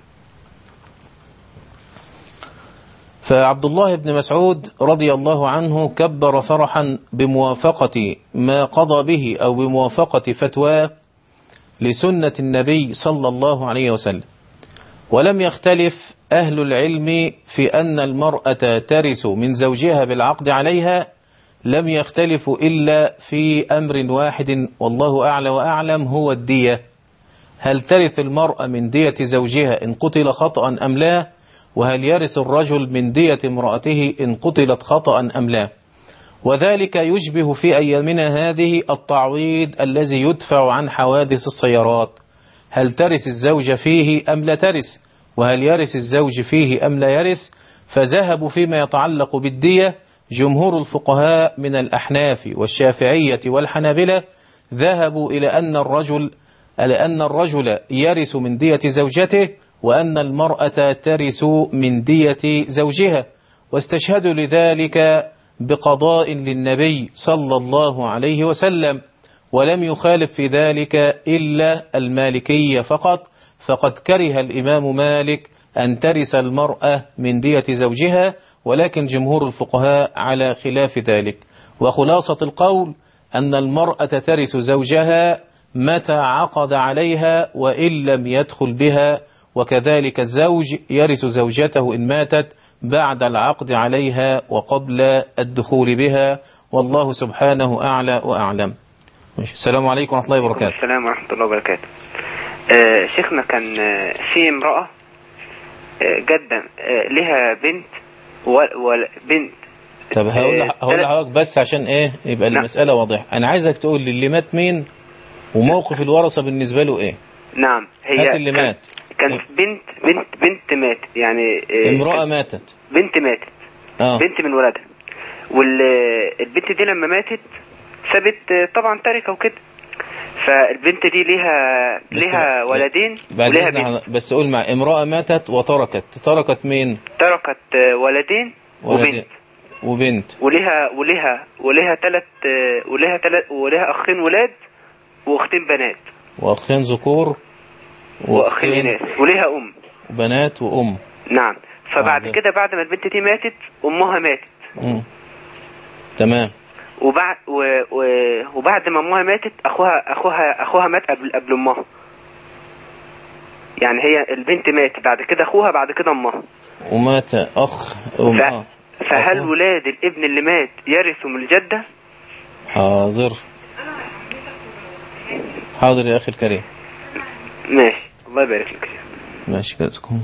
فعبد الله بن مسعود رضي الله عنه كبر فرحا بموافقة ما قضى به أو بموافقة فتوى لسنة النبي صلى الله عليه وسلم. ولم يختلف أهل العلم في أن المرأة ترث من زوجها بالعقد عليها، لم يختلفوا إلا في أمر واحد والله أعلى وأعلم، هو الدية. هل ترث المرأة من دية زوجها إن قتل خطأ أم لا؟ وهل يرث الرجل من دية امرأته إن قتلت خطأ أم لا؟ وذلك يشبه في أيامنا هذه التعويض الذي يدفع عن حوادث السيارات. هل ترث الزوج فيه أم لا ترث؟ وهل يرث الزوج فيه أم لا يرث؟ فذهبوا فيما يتعلق بالدية جمهور الفقهاء من الأحناف والشافعية والحنابلة ذهبوا إلى أن الرجل لأن الرجل يرث من دية زوجته، وأن المرأة ترث من دية زوجها، واستشهدوا لذلك بقضاء للنبي صلى الله عليه وسلم. ولم يخالف في ذلك إلا المالكية فقط، فقد كره الإمام مالك أن ترث المرأة من دية زوجها، ولكن جمهور الفقهاء على خلاف ذلك. وخلاصة القول أن المرأة ترث زوجها متى عقد عليها وإن لم يدخل بها، وكذلك الزوج يرث زوجته إن ماتت بعد العقد عليها وقبل الدخول بها، والله سبحانه أعلى وأعلم. السلام عليكم ورحمة الله وبركاته. السلام ورحمة الله وبركاته. آه شيخنا كان في امرأة آه جدا آه لها بنت وبنت. طب هقول هقول لحضرتك بس عشان ايه يبقى نعم. المسألة واضحة. انا عايزك تقول لي اللي مات مين وموقف الورثة بالنسبة له ايه. نعم. هي هات اللي مات. كانت بنت بنت بنت مات يعني آه امرأة ماتت. بنت ماتت. آه. بنت من ولدها، والبنت دي لما ماتت سابت طبعا تركة وكده، فالبنت دي ليها ليها ولدين وليها بنت. بس قول مع امرأة ماتت وتركت تركت مين؟ تركت ولدين وبنت وبنت وليها وليها وليها ثلاث وليها ثلاث وليها اخين ولاد واختين بنات واخين ذكور واخين اناث وليها ام بنات وام. نعم. فبعد كده بعد ما البنت دي ماتت امها ماتت. امم تمام. وبعد و... و... وبعد ما امها ماتت اخوها اخوها اخوها مات قبل قبل امها. يعني هي البنت ماتت بعد كده اخوها بعد كده امها ومات اخ امها. ف... فهل أخوها. ولاد الابن اللي مات يرثوا من الجدة؟ حاضر حاضر يا اخي الكريم. ماشي. الله يبارك لك. ماشي كده.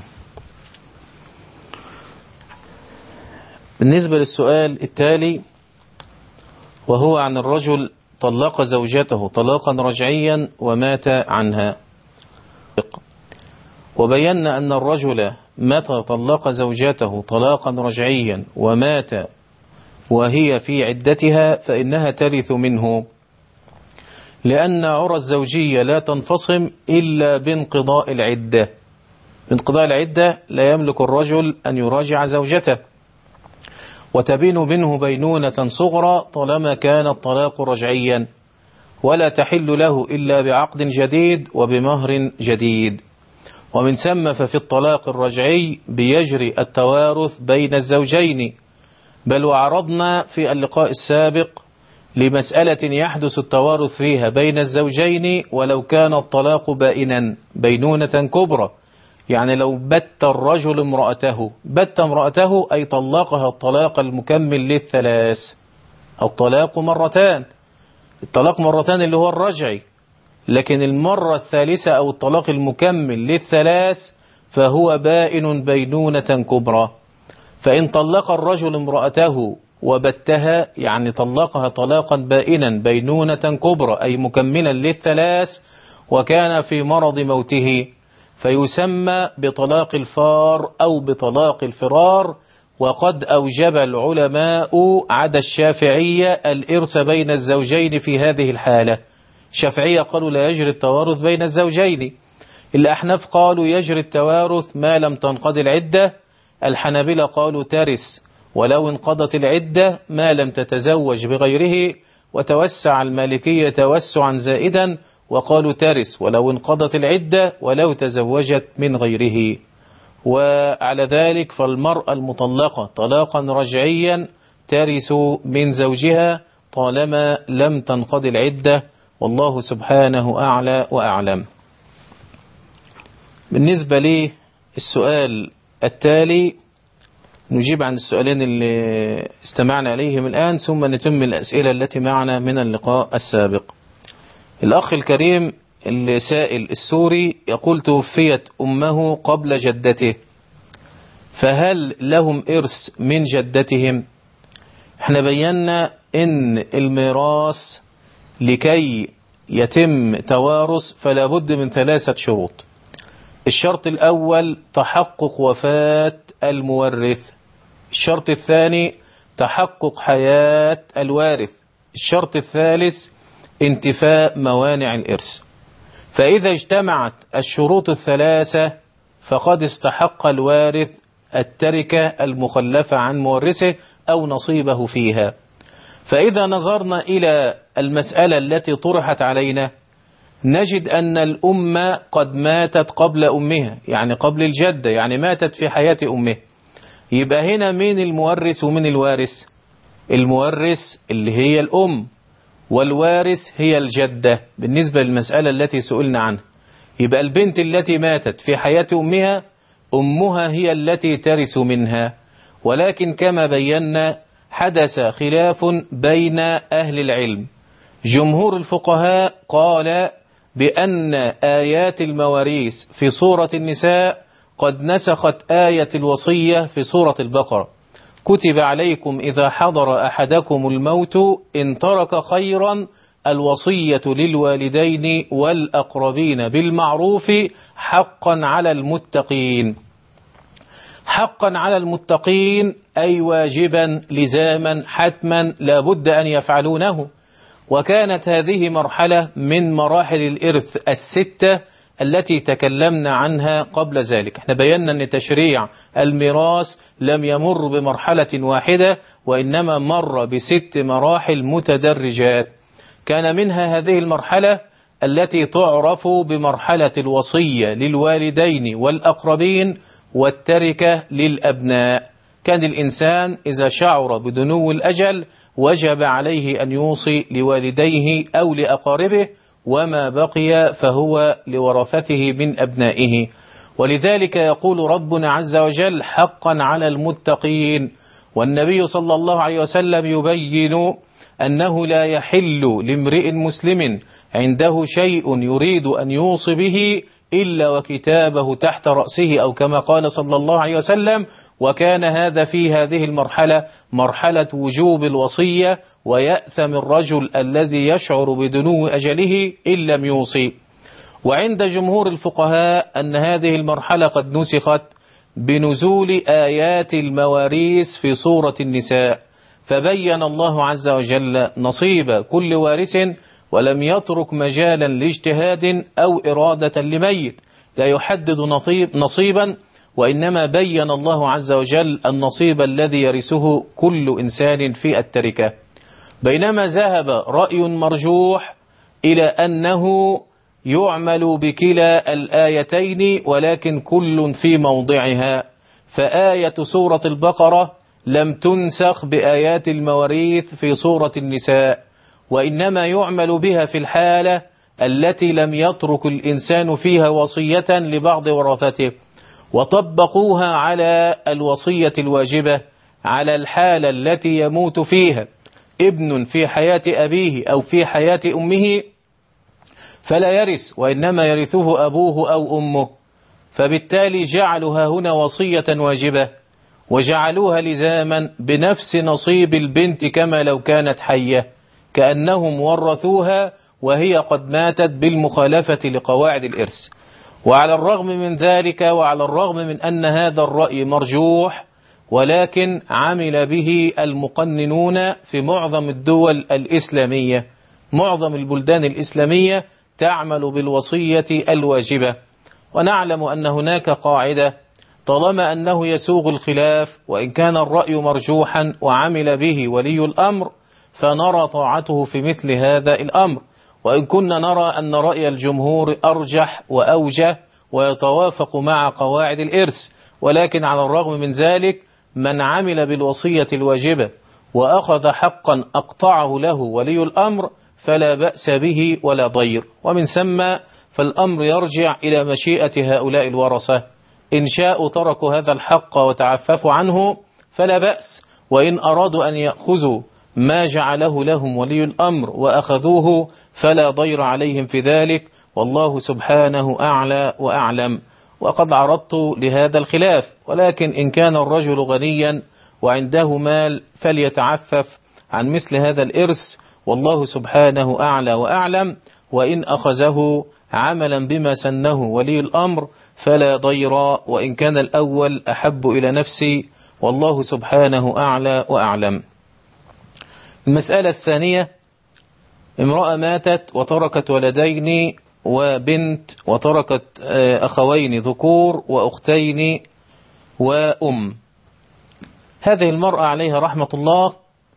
بالنسبة للسؤال التالي وهو عن الرجل طلق زوجته طلاقا رجعيا ومات عنها، وبينا أن الرجل متى طلق زوجته طلاقا رجعيا ومات وهي في عدتها فإنها ترث منه، لأن عرى الزوجية لا تنفصم إلا بانقضاء العدة. بانقضاء العدة لا يملك الرجل أن يراجع زوجته، وتبين منه بينونة صغرى طالما كان الطلاق رجعيا، ولا تحل له إلا بعقد جديد وبمهر جديد. ومن ثم ففي الطلاق الرجعي بيجري التوارث بين الزوجين. بل وعرضنا في اللقاء السابق لمسألة يحدث التوارث فيها بين الزوجين ولو كان الطلاق بائنا بينونة كبرى. يعني لو بت الرجل امرأته، بت امرأته أي طلقها الطلاق المكمل للثلاث. الطلاق مرتان، الطلاق مرتان اللي هو الرجعي، لكن المرة الثالثة أو الطلاق المكمل للثلاث فهو بائن بينونة كبرى. فإن طلق الرجل امرأته وبتها، يعني طلقها طلاقا بائنا بينونة كبرى أي مكملا للثلاث، وكان في مرض موته، فيسمى بطلاق الفار أو بطلاق الفرار. وقد أوجب العلماء عدا الشافعية الإرث بين الزوجين في هذه الحالة. الشافعية قالوا لا يجري التوارث بين الزوجين، الأحناف قالوا يجري التوارث ما لم تنقضي العدة، الحنابلة قالوا ترث ولو انقضت العدة ما لم تتزوج بغيره، وتوسع المالكية توسعا زائدا وقالوا ترث ولو انقضت العدة ولو تزوجت من غيره. وعلى ذلك فالمرأة المطلقة طلاقا رجعيا ترث من زوجها طالما لم تنقض العدة، والله سبحانه أعلى وأعلم. بالنسبة لي السؤال التالي نجيب عن السؤالين اللي استمعنا عليهم الآن، ثم نتم الأسئلة التي معنا من اللقاء السابق. الأخ الكريم السائل السوري يقول توفيت أمه قبل جدته، فهل لهم إرث من جدتهم؟ احنا بينا ان الميراث لكي يتم توارث فلا بد من ثلاثة شروط. الشرط الأول تحقق وفاة المورث، الشرط الثاني تحقق حياة الوارث، الشرط الثالث انتفاء موانع الإرث. فإذا اجتمعت الشروط الثلاثة فقد استحق الوارث التركة المخلفة عن مورثه أو نصيبه فيها. فإذا نظرنا إلى المسألة التي طرحت علينا نجد أن الأم قد ماتت قبل أمها، يعني قبل الجدة، يعني ماتت في حياة أمه. يبقى هنا مين المورث ومين الوارث؟ المورث اللي هي الأم، والوارث هي الجدة بالنسبة للمسألة التي سئلنا عنها. يبقى البنت التي ماتت في حياة أمها أمها هي التي ترث منها. ولكن كما بينا حدث خلاف بين أهل العلم. جمهور الفقهاء قال بأن آيات المواريث في سورة النساء قد نسخت آية الوصية في سورة البقرة. كتب عليكم إذا حضر أحدكم الموت إن ترك خيرا الوصية للوالدين والأقربين بالمعروف حقا على المتقين. حقا على المتقين أي واجبا لزاما حتما لا بد أن يفعلونه. وكانت هذه مرحلة من مراحل الإرث الستة التي تكلمنا عنها قبل ذلك. احنا بينا أن تشريع الميراث لم يمر بمرحلة واحدة، وإنما مر بست مراحل متدرجات. كان منها هذه المرحلة التي تعرف بمرحلة الوصية للوالدين والأقربين والتركة للأبناء. كان الإنسان إذا شعر بدنو الأجل وجب عليه أن يوصي لوالديه أو لأقاربه، وما بقي فهو لورثته من أبنائه. ولذلك يقول ربنا عز وجل حقا على المتقين. والنبي صلى الله عليه وسلم يبين أنه لا يحل لامرئ مسلم عنده شيء يريد أن يوصي به إلا وكتابه تحت رأسه، أو كما قال صلى الله عليه وسلم. وكان هذا في هذه المرحلة مرحلة وجوب الوصية، ويأثم الرجل الذي يشعر بدنو أجله إن لم يوصي. وعند جمهور الفقهاء أن هذه المرحلة قد نسخت بنزول آيات المواريث في سورة النساء، فبين الله عز وجل نصيب كل وارث ولم يترك مجالا لاجتهاد أو إرادة لميت، لا يحدد نصيب نصيبا، وإنما بين الله عز وجل النصيب الذي يرثه كل إنسان في التركة. بينما ذهب رأي مرجوح إلى أنه يعمل بكلا الآيتين ولكن كل في موضعها. فآية سورة البقرة لم تنسخ بآيات المواريث في سورة النساء، وإنما يعمل بها في الحالة التي لم يترك الإنسان فيها وصية لبعض ورثته، وطبقوها على الوصية الواجبة على الحالة التي يموت فيها ابن في حياة أبيه أو في حياة أمه فلا يرث، وإنما يرثه أبوه أو أمه. فبالتالي جعلوها هنا وصية واجبة وجعلوها لزاما بنفس نصيب البنت كما لو كانت حية، كأنهم ورثوها وهي قد ماتت بالمخالفة لقواعد الإرث. وعلى الرغم من ذلك وعلى الرغم من أن هذا الرأي مرجوح، ولكن عمل به المقننون في معظم الدول الإسلامية، معظم البلدان الإسلامية تعمل بالوصية الواجبة. ونعلم أن هناك قاعدة طالما أنه يسوغ الخلاف وإن كان الرأي مرجوحا وعمل به ولي الأمر فنرى طاعته في مثل هذا الأمر، وإن كنا نرى أن رأي الجمهور أرجح وأوجه ويتوافق مع قواعد الإرث. ولكن على الرغم من ذلك من عمل بالوصية الواجبة وأخذ حقا أقطعه له ولي الأمر فلا بأس به ولا ضير. ومن ثم فالأمر يرجع إلى مشيئة هؤلاء الورثة، إن شاءوا تركوا هذا الحق وتعففوا عنه فلا بأس، وإن أرادوا أن يأخذوا ما جعله لهم ولي الأمر وأخذوه فلا ضير عليهم في ذلك، والله سبحانه أعلى وأعلم. وقد عرضت لهذا الخلاف، ولكن إن كان الرجل غنيا وعنده مال فليتعفف عن مثل هذا الإرث، والله سبحانه أعلى وأعلم. وإن أخذه عملا بما سنه ولي الأمر فلا ضير، وإن كان الأول أحب إلى نفسي، والله سبحانه أعلى وأعلم. المسألة الثانية: امرأة ماتت وتركت ولدين وبنت، وتركت أخوين ذكور وأختين وأم. هذه المرأة عليها رحمة الله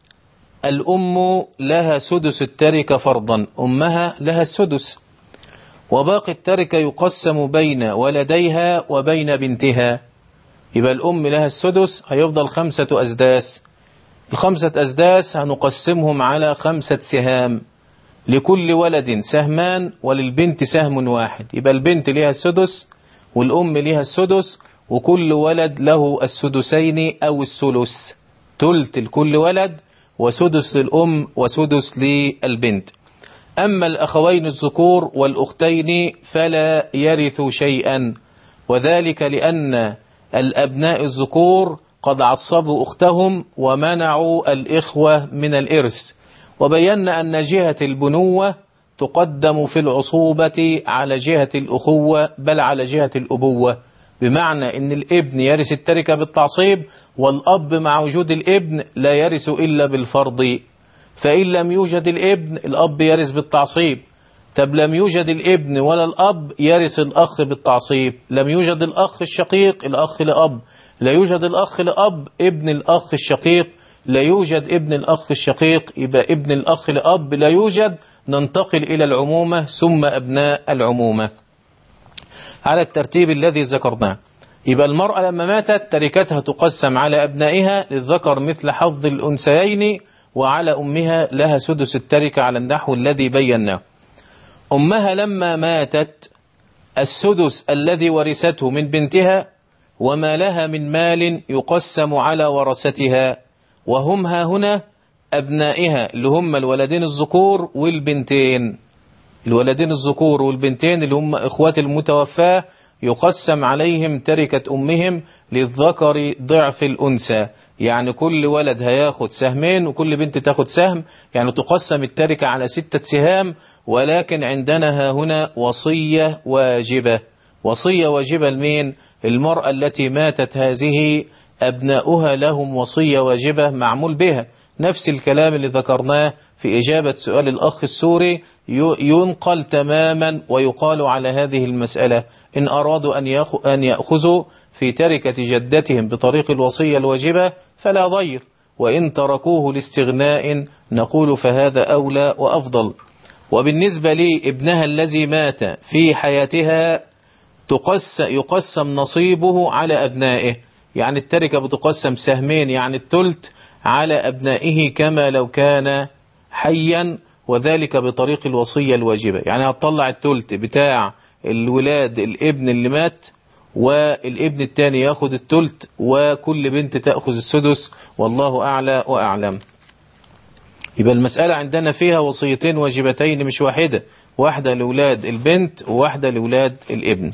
الأم لها سدس التركة فرضا، أمها لها السدس، وباقي التركة يقسم بين ولديها وبين بنتها. يبقى الأم لها السدس، هيفضل خمسة أسداس، الخمسة أسداس هنقسمهم على خمسة سهام، لكل ولد سهمان وللبنت سهم واحد. يبقى البنت لها السدس والأم لها السدس، وكل ولد له السدسين أو الثلث، تلت لكل ولد وسدس للأم وسدس للبنت. أما الأخوين الذكور والأختين فلا يرثوا شيئا، وذلك لأن الأبناء الذكور قد عصبوا أختهم ومنعوا الإخوة من الإرث. وبينا أن جهة البنوة تقدم في العصوبة على جهة الأخوة بل على جهة الأبوة، بمعنى أن الابن يرث التركة بالتعصيب، والأب مع وجود الابن لا يرث إلا بالفرض. فإن لم يوجد الابن الأب يرث بالتعصيب، طب لم يوجد الابن ولا الأب يرث الأخ بالتعصيب، لم يوجد الأخ الشقيق الأخ لأب، لا يوجد الأخ لأب ابن الأخ الشقيق، لا يوجد ابن الأخ الشقيق يبقى ابن الأخ لأب لا يوجد، ننتقل إلى العمومة ثم أبناء العمومة على الترتيب الذي ذكرناه. يبقى المرأة لما ماتت تركتها تقسم على أبنائها للذكر مثل حظ الأنثيين، وعلى أمها لها سدس التركة على النحو الذي بيناه. أمها لما ماتت السدس الذي ورثته من بنتها وما لها من مال يقسم على ورثتها، وهم ها هنا أبنائها اللي هم الولدين الذكور والبنتين، الولدين الذكور والبنتين اللي هم إخوات المتوفاة يقسم عليهم تركة أمهم للذكر ضعف الأنثى، يعني كل ولد هياخد سهمين وكل بنت تاخد سهم، يعني تقسم التركة على ستة سهام. ولكن عندنا ها هنا وصية واجبة، وصية واجبة لمين؟ المرأة التي ماتت هذه أبناؤها لهم وصية واجبة معمول بها. نفس الكلام اللي ذكرناه في إجابة سؤال الأخ السوري ينقل تماما ويقال على هذه المسألة: إن أرادوا أن يأخذوا في تركة جدتهم بطريق الوصية الواجبة فلا ضير، وإن تركوه لاستغناء نقول فهذا أولى وأفضل. وبالنسبة لابنها الذي مات في حياتها يقسم نصيبه على أبنائه، يعني التركة بتقسم سهمين يعني التلت على أبنائه كما لو كان حيا، وذلك بطريق الوصية الواجبة. يعني هتطلع التلت بتاع الولاد الابن اللي مات، والابن الثاني ياخد التلت، وكل بنت تأخذ السدس، والله أعلى وأعلم. يبقى المسألة عندنا فيها وصيتين واجبتين مش واحدة، واحدة لولاد البنت وواحدة لولاد الابن.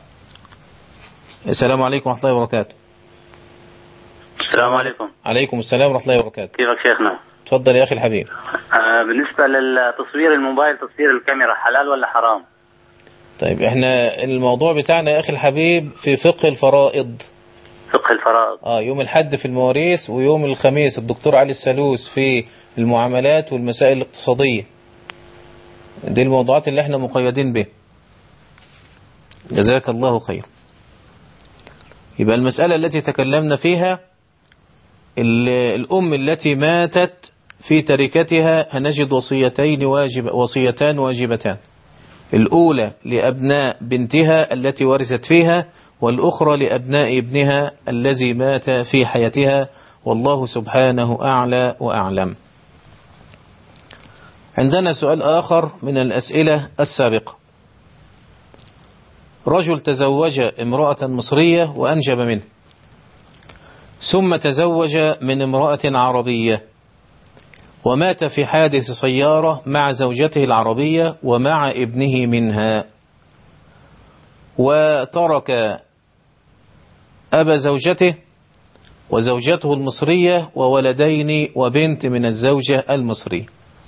السلام عليكم ورحمة الله وبركاته. السلام عليكم. عليكم السلام ورحمة الله وبركاته. كيفك شيخنا؟ تفضل يا أخي الحبيب. آه بالنسبة للتصوير الموبايل، تصوير الكاميرا حلال ولا حرام؟ طيب احنا الموضوع بتاعنا يا أخي الحبيب في فقه الفرائض. فقه الفرائض. اه يوم الحد في المواريث، ويوم الخميس الدكتور علي السلوس في المعاملات والمسائل الاقتصادية. دي الموضوعات اللي احنا مقيدين به. جزاك الله خير. يبقى المسألة التي تكلمنا فيها الأم التي ماتت في تركتها هنجد وصيتين واجب وصيتان واجبتان. الأولى لأبناء بنتها التي ورثت فيها، والأخرى لأبناء ابنها الذي مات في حياتها، والله سبحانه أعلى وأعلم. عندنا سؤال آخر من الأسئلة السابقة. رجل تزوج امرأة مصرية وأنجب منه، ثم تزوج من امرأة عربية ومات في حادث سيارة مع زوجته العربية ومع ابنه منها، وترك أبا زوجته وزوجته المصرية وولدين وبنت من الزوجة المصرية.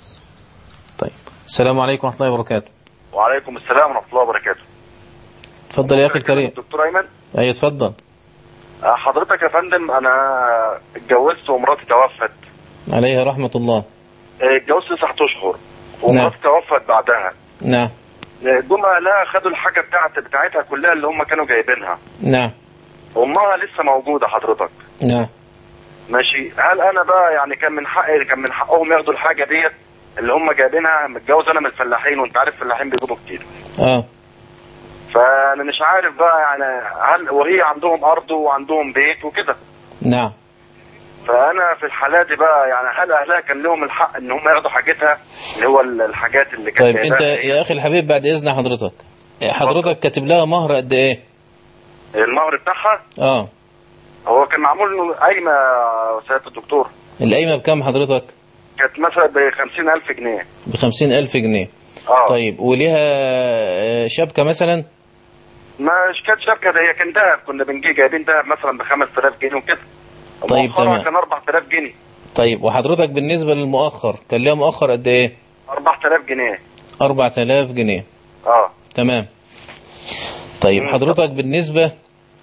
طيب السلام عليكم ورحمة الله وبركاته. وعليكم السلام ورحمة الله وبركاته. تفضل يا أخي الكريم. دكتور أيمن. أي اتفضل. حضرتك يا فندم أنا اتجوزت ومراتي توفت عليها رحمة الله. اتجوزت تسعة أشهر ومراتي نعم. توفت بعدها. نعم. جم أهلها خدوا الحاجة بتاعت بتاعتها كلها اللي هم كانوا جايبينها. نعم. أمها لسه موجودة حضرتك. نعم. ماشي. هل أنا بقى يعني كان من حقي كان من حقهم ياخدوا الحاجة ديت اللي هم جايبينها؟ متجوز أنا من الفلاحين، وأنت عارف الفلاحين بيجيبوا كتير. اه. فأنا مش عارف بقى يعني هل وهي عندهم أرض وعندهم بيت وكده. نعم. فأنا في الحالات دي بقى يعني هل أهلها كان لهم الحق إن هم ياخدوا حاجتها اللي هو الحاجات اللي كانت. طيب أنت يا أخي الحبيب بعد إذن حضرتك، حضرتك كاتب لها مهر قد إيه؟ المهر بتاعها؟ اه. هو كان معمول له قايمة يا سيادة الدكتور. القايمة بكام حضرتك؟ كانت مثلا بخمسين ألف جنيه. بخمسين ألف جنيه. اه. طيب وليها شبكة مثلا؟ مش كانت شبكة، ده هي كان دهب، كنا بنجي جايبين دهب مثلا بخمس آلاف جنيه وكده. طيب تمام. كان أربعة آلاف جنيه. طيب وحضرتك بالنسبة للمؤخر كان ليها مؤخر قد ايه؟ أربعة آلاف جنيه. أربعة آلاف جنيه. اه تمام. طيب حضرتك بالنسبة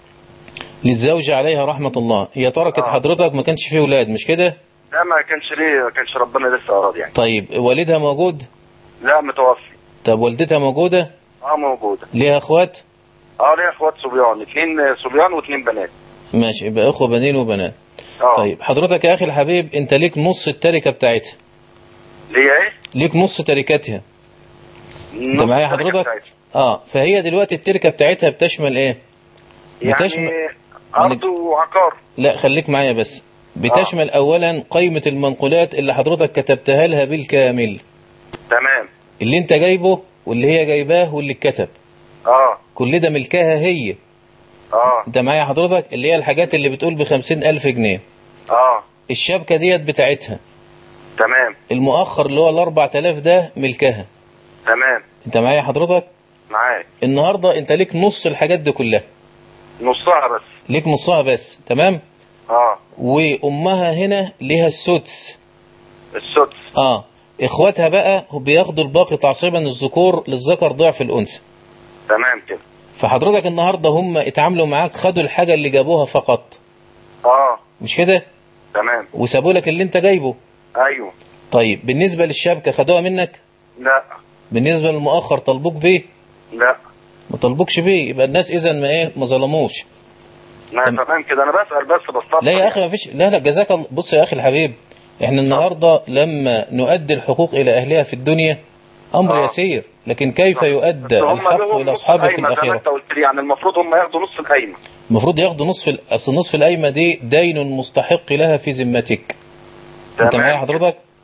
للزوجة عليها رحمة الله، هي تركت آه. حضرتك ما كانش فيه ولاد مش كده؟ لا ما كانش ليه، ما كانش ربنا لسه أراد يعني. طيب والدها موجود؟ لا متوفي. طب والدتها موجودة؟ اه موجودة. ليها اخوات؟ اه ليها اخوات صبيان، اثنين صبيان واثنين بنات. ماشي، يبقى اخوة بنين وبنات. اه. طيب حضرتك يا اخي الحبيب انت ليك نص التركة بتاعتها. ليه ايه؟ ليك نص تركتها. انت معايا حضرتك؟ اه فهي دلوقتي التركة بتاعتها بتشمل ايه؟ بتشمل يعني ارض وعقار. لا خليك معايا بس. بتشمل آه. اولا قائمة المنقولات اللي حضرتك كتبتها لها بالكامل. تمام. اللي انت جايبه واللي هي جايباه واللي اتكتب. اه. كل ده ملكها هي. اه. انت معايا حضرتك؟ اللي هي الحاجات اللي بتقول بخمسين ألف جنيه. اه. الشبكة ديت بتاعتها. تمام. المؤخر اللي هو الأربعة آلاف ده ملكها. تمام. انت معايا حضرتك؟ معاك. النهاردة انت ليك نص الحاجات دي كلها. نصها بس. ليك نصها بس. تمام. اه. وامها هنا ليها السدس. السدس. اه. اخواتها بقى بياخدوا الباقي تعصيبا الذكور للذكر ضعف الانثى. تمام كده. فحضرتك النهاردة هم اتعاملوا معاك خدوا الحاجة اللي جابوها فقط. اه. مش كده؟ تمام. وسابوا لك اللي انت جايبه. ايوه. طيب بالنسبة للشبكة خدوها منك؟ لا. بالنسبة للمؤخر طلبوك بيه؟ لا ما طلبوكش بيه. يبقى الناس اذا ما ايه ما ظلموش. تمام كده. انا بسأل بس بستفسر. لا يا اخي ما فيش. لا لا جزاك الله. بص يا اخي الحبيب، احنا النهاردة لما نؤدي الحقوق الى اهلها في الدنيا امر آه. يسير، لكن كيف يؤدى الحق الى اصحابه في الاخره؟ انت قلت لي يعني المفروض هم ياخدوا نص القايمه. المفروض ياخدوا نصف ال... اصل نصف القايمه دي دين مستحق لها في ذمتك. انت معايا حضرتك؟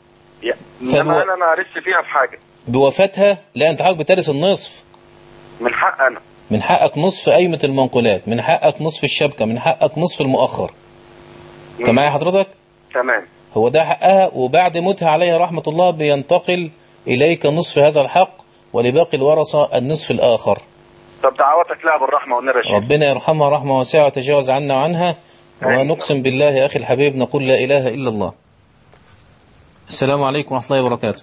انما انا ما عرفتش فيها بحاجه. بوفاتها لا، انت حضرتك بترث النصف. من حق انا من حقك نصف قيمة المنقولات، من حقك نصف الشبكة، من حقك نصف المؤخر. انت معايا حضرتك؟ تمام. هو ده حقها، وبعد موتها عليها رحمة الله بينتقل إليك نصف هذا الحق، ولباقي الورثة النصف الآخر. طب دعواتك لها بالرحمة والنبي يا شيخ. ربنا يرحمها رحمة واسعة وتجاوز عنا وعنها. ونقسم بالله يا أخي الحبيب نقول لا إله إلا الله. السلام عليكم ورحمة الله وبركاته.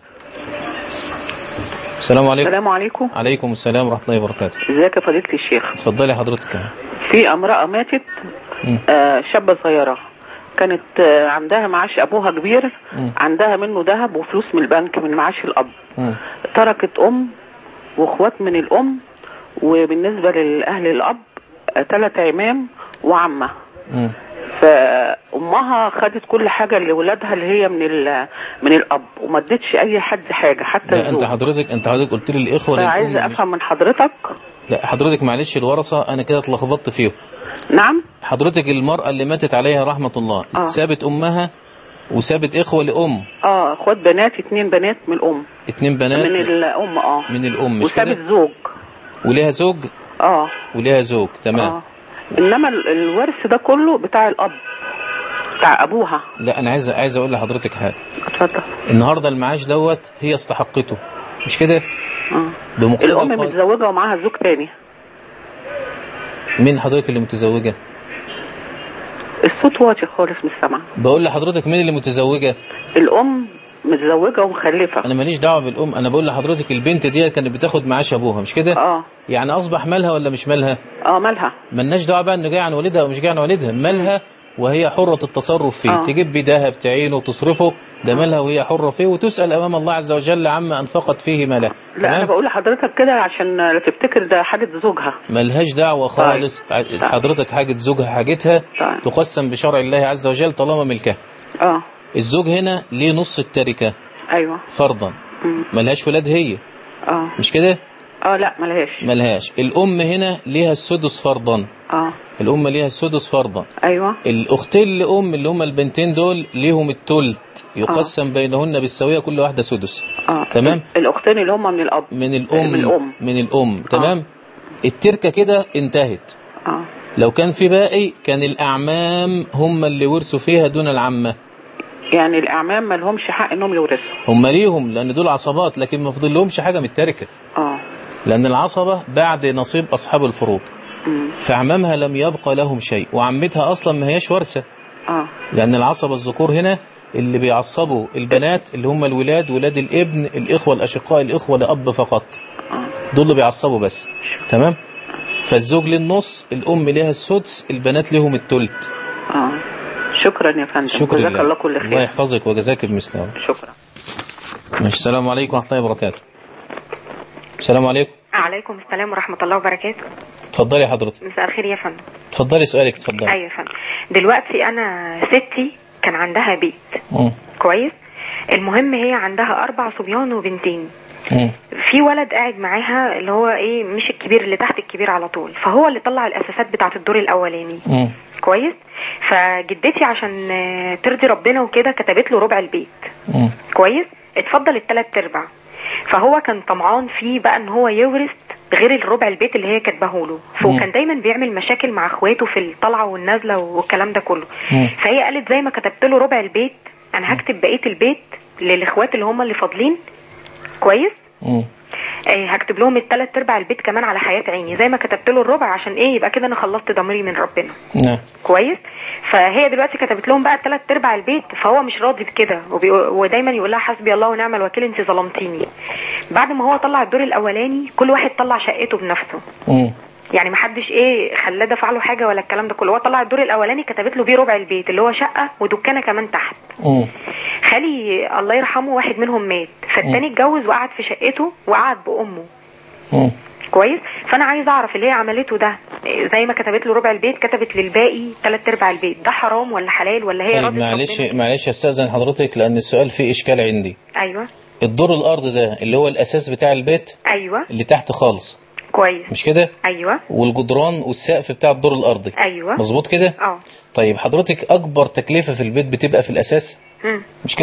السلام عليكم. السلام عليكم. عليكم السلام ورحمة الله وبركاته. ازيك يا فضيلة الشيخ؟ اتفضلي حضرتك. في امرأة ماتت، آه شابة صغيرة، كانت آه عندها معاش ابوها كبير، م. عندها منه ذهب وفلوس من البنك من معاش الاب. م. تركت ام واخوات من الام، وبالنسبة للاهل الاب ثلاث آه عمام وعمة. م. فامها خدت كل حاجه لاولادها اللي هي من من الاب، وما ادتش اي حد حاجه حتى لا الزوج. انت حضرتك انت حضرتك قلت لي الاخوه اللي عايزه افهم من حضرتك. لا حضرتك معلش الورثه انا كده اتلخبطت فيهم. نعم. حضرتك المراه اللي ماتت عليها رحمه الله آه. سابت امها وسابت اخوه لام. اه اخوات بنات، اتنين بنات من الام. اتنين بنات من الام. اه من الام مش كده. وسابت زوج. وليها زوج. اه وليها زوج. تمام. آه. انما الورث ده كله بتاع الاب بتاع ابوها. لا انا عايز عايز اقول لحضرتك حاجه. اتفضل. النهارده المعاش دوت هي استحقته مش كده؟ اه الام متزوجه ومعاها زوج تاني. مين حضرتك اللي متزوجه؟ الصوت واطي خالص مش سامعه. بقول لحضرتك مين اللي متزوجه؟ الام متزوجه ومخلفه. انا ماليش دعوه بالام، انا بقول لحضرتك البنت دي كانت بتاخد معاش ابوها مش كده؟ اه يعني اصبح مالها ولا مش مالها؟ اه مالها. مالناش دعوه بقى انه جاي عن والدها او مش جاي عن والدها، مالها وهي حرة التصرف فيه. آه. تجيب بيه ذهب تعينه وتصرفه، ده مالها وهي حرة فيه، وتسأل أمام الله عز وجل عما أنفقت فيه مالها. لا أنا بقول لحضرتك كده عشان لا تفتكر ده حاجة زوجها. ملهاش دعوة خالص. طيب. حضرتك حاجة زوجها حاجتها. طيب. تقسم بشرع الله عز وجل طالما ملكها. اه الزوج هنا ليه نص التركة. أيوة فرضا. ملهاش ولاد هي. اه مش كده؟ اه لا ملهاش. ملهاش. الأم هنا ليها السدس فرضا. اه الأم ليها السدس فرضا. أيوة. الأختين لأم اللي هم البنتين دول ليهم التلت يقسم آه. بينهن بالسوية كل واحدة سدس. آه. تمام. الأختين اللي هم من الأب. من الأم. من الأم. من الأم. تمام. آه. التركة كده انتهت. آه. لو كان في باقي كان الأعمام هم اللي ورثوا فيها دون العمة. يعني الأعمام ما لهمش حق إنهم يورثوا. هم ليهم لأن دول عصبات، لكن ما فضل لهمش حاجة من التركة. آه. لأن العصبة بعد نصيب أصحاب الفروض. فعمامها لم يبقى لهم شيء، وعمتها أصلا ما هياش ورثة. آه. لأن العصبة الذكور هنا اللي بيعصبوا البنات اللي هم الولاد ولاد الابن الإخوة الأشقاء الإخوة لأب فقط. آه. دول اللي بيعصبوا بس. تمام. فالزوج للنص، الأم لها السدس، البنات لهم التلت. آه. شكرا يا فندم. شكرا جزاك الله كل خير. الله يحفظك وجزاك بمثله. شكرا. السلام عليكم ورحمة الله وبركاته. السلام عليكم. عليكم السلام ورحمة الله وبركاته. اتفضلي حضرتك. مساء الخير يا فندم. اتفضلي سؤالك. اتفضلي. ايوه يا فندم. دلوقتي انا ستي كان عندها بيت. م. كويس. المهم هي عندها اربع صبيان وبنتين. م. في ولد قاعد معاها اللي هو ايه مش الكبير، اللي تحت الكبير على طول، فهو اللي طلع الاساسات بتاعة الدور الاولاني. م. كويس. فجدتي عشان ترضي ربنا وكده كتبت له ربع البيت. م. كويس. اتفضل الثلاث ارباع. فهو كان طمعان فيه بقى ان هو يورث غير الربع البيت اللي هي كاتباه له، فكان دايما بيعمل مشاكل مع اخواته في الطلعه والنازله والكلام ده كله. مم. فهي قالت زي ما كتبت له ربع البيت انا هكتب بقيه البيت للاخوات اللي هم اللي فاضلين. كويس. مم. ايه هكتب لهم الثلاث ارباع البيت كمان على حياه عيني زي ما كتبت له الربع، عشان ايه يبقى كده انا خلصت ضميري من ربنا. نعم. كويس. فهي دلوقتي كتبت لهم بقى الثلاث ارباع البيت، فهو مش راضي بكده ودايما يقول لها حسبي الله ونعم الوكيل انت ظلمتيني. بعد ما هو طلع الدور الاولاني كل واحد طلع شقته بنفسه. مم. يعني ما حدش ايه خلاه دفع له حاجه ولا الكلام ده كله، هو طلع الدور الاولاني كتبت له بيه ربع البيت اللي هو شقه ودكانه كمان تحت. مم. خالي الله يرحمه واحد منهم مات، فالتاني اتجوز وقعد في شقته وقعد بامه. مم. كويس. فانا عايز اعرف اللي هي عملته ده زي ما كتبت له ربع البيت كتبت للباقي ثلاث ارباع البيت، ده حرام ولا حلال ولا هي؟ طيب معلش معلش استاذن حضرتك لان السؤال فيه اشكال عندي. ايوه. الدور الارض ده اللي هو الاساس بتاع البيت. ايوه. اللي تحت خالص. كويس. مش كده؟ ايوه. والجدران والسقف بتاع الدور الارضي. ايوه. مظبوط كده؟ اه. طيب حضرتك اكبر تكلفه في البيت بتبقى في الاساس. امم مش كده؟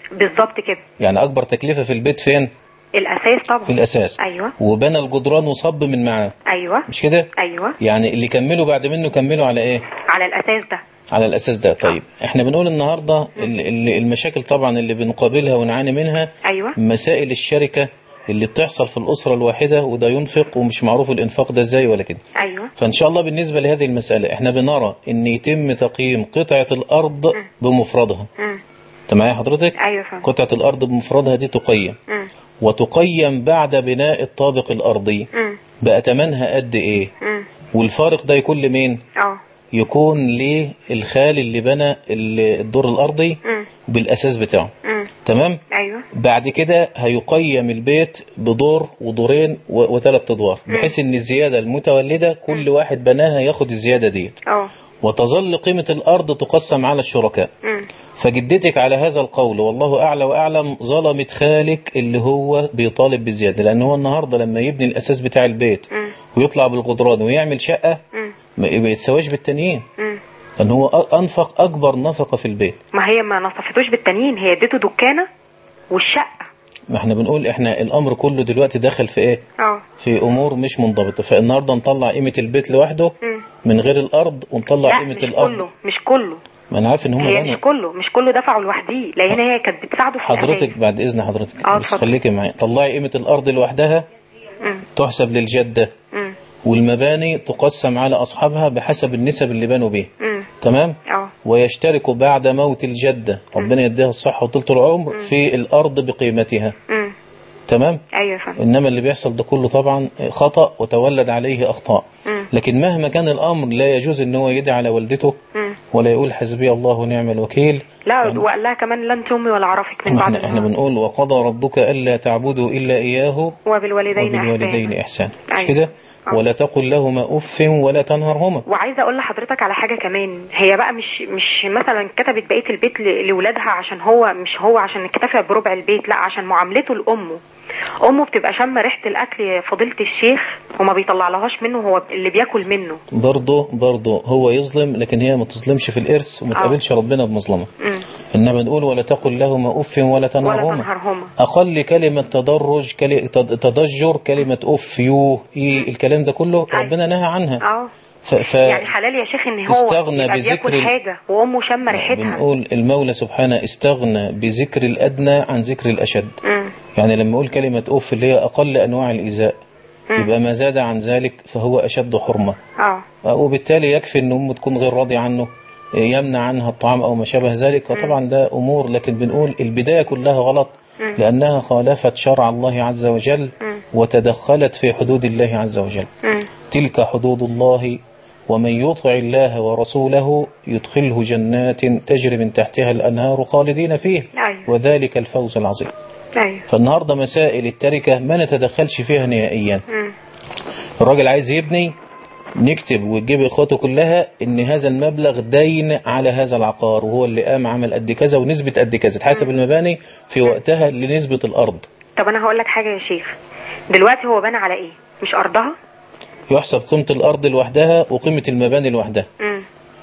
بالظبط كده. يعني اكبر تكلفة في البيت فين؟ الاساس طبعا. في الاساس. ايوه. وبنى الجدران وصب من معاه. ايوه. مش كده؟ ايوه. يعني اللي كملوا بعد منه كملوا على ايه؟ على الاساس ده. على الاساس ده. طيب احنا بنقول النهارده المشاكل طبعا اللي بنقابلها ونعاني منها. ايوه. مسائل الشركة اللي بتحصل في الأسرة الواحدة، وده ينفق ومش معروف الإنفاق ده ازاي ولا كده. أيوة. فإن شاء الله بالنسبة لهذه المسألة احنا بنرى ان يتم تقييم قطعة الأرض م. بمفردها. تمام حضرتك؟ أيوة فهم. قطعة الأرض بمفردها دي تقيم م. وتقيم بعد بناء الطابق الأرضي م. بقى تمنها قد ايه م. والفارق ده يكون لمين؟ اه يكون للخال اللي بنى الدور الأرضي م. بالأساس بتاعه. م. تمام. أيوة. بعد كده هيقيم البيت بدور ودورين وثلاث ادوار، بحيث ان الزيادة المتولدة كل واحد بناها ياخد الزيادة ديت. اه وتظل قيمة الأرض تقسم على الشركاء. م. فجدتك على هذا القول والله أعلى وأعلم ظلمت خالك اللي هو بيطالب بالزيادة، لأن هو النهاردة لما يبني الأساس بتاع البيت م. ويطلع بالجدران ويعمل شقة م. ما يتسواش بالتانيين، لأن هو أنفق أكبر نفقة في البيت. ما هي ما نصفتوش بالتانيين، هي اديته دكانة والشقة. ما احنا بنقول احنا الأمر كله دلوقتي داخل في ايه؟ اه في أمور مش منضبطة. فالنهاردة نطلع قيمة البيت لوحده م. من غير الأرض، ونطلع قيمة مش الأرض. كله مش كله ما أنا عارف إن هم هي مش كله مش كله دفعوا لوحديه، لأن هي كانت بتساعده في حضرتك الأساس. بعد إذن حضرتك اه بس خليكي معايا. طلعي قيمة الأرض لوحدها م. تحسب للجدة م. والمباني تقسم على أصحابها بحسب النسب اللي بنوا بيه. تمام. أوه. ويشترك بعد موت الجدة ربنا يديها الصحة وطولة العمر م. في الأرض بقيمتها. م. تمام. أيوة فهم. إنما اللي بيحصل ده كله طبعا خطأ وتولد عليه أخطاء. م. لكن مهما كان الأمر لا يجوز إن هو يدعي على والدته م. ولا يقول حسبي الله ونعم الوكيل. لا يعني وقال لها كمان لن تمي ولا عرفك من بعد. احنا, احنا بنقول وقضى ربك ألا تعبدوا إلا إياه وبالوالدين, وبالوالدين إحسان. مش أيوة. كده؟ ولا تقل لهما أف ولا تنهرهما. وعايزه اقول لحضرتك على حاجه كمان، هي بقى مش مش مثلا كتبت بقيه البيت لاولادها عشان هو مش هو عشان اكتفى بربع البيت، لا عشان معاملته لامه. امه بتبقى شامه ريحه الاكل فضيله الشيخ وما بيطلع لهاش منه، هو اللي بياكل منه. برضه برضه هو يظلم، لكن هي ما تظلمش في الارث وما تقابلش ربنا بمظلمه. انما نقول ولا تقل لهما اف ولا تنهرهما. اقل كلمه تدرج كلمه تضجر كلمه اف يو ايه الكلام ده كله ربنا نهى عنها. اه ف... ف... يعني حلال يا شيخ ان هو استغنى بذكر حاجه وامه شامه ريحتها. بنقول المولى سبحانه استغنى بذكر الادنى عن ذكر الاشد. م. يعني لما يقول كلمه اف اللي هي اقل انواع الايذاء يبقى ما زاد عن ذلك فهو اشد حرمه. اه وبالتالي يكفي ان امه تكون غير راضيه عنه، يمنع عنها الطعام او ما شابه ذلك، وطبعا ده امور، لكن بنقول البدايه كلها غلط لانها خالفت شرع الله عز وجل وتدخلت في حدود الله عز وجل. تلك حدود الله ومن يطع الله ورسوله يدخله جنات تجري من تحتها الأنهار خالدين فيه. أيوة. وذلك الفوز العظيم. أيوة. فالنهاردة مسائل التركة ما نتدخلش فيها نهائيا. م. الراجل عايز يبني نكتب وتجيب اخواته كلها ان هذا المبلغ دين على هذا العقار، وهو اللي قام عمل قد كذا ونسبة قد كذا، تحاسب المباني في وقتها لنسبة الأرض. طب أنا هقول لك حاجة يا شيخ، دلوقتي هو بنى على إيه؟ مش أرضها؟ يحسب قيمة الأرض لوحدها وقيمة المباني لوحدها. امم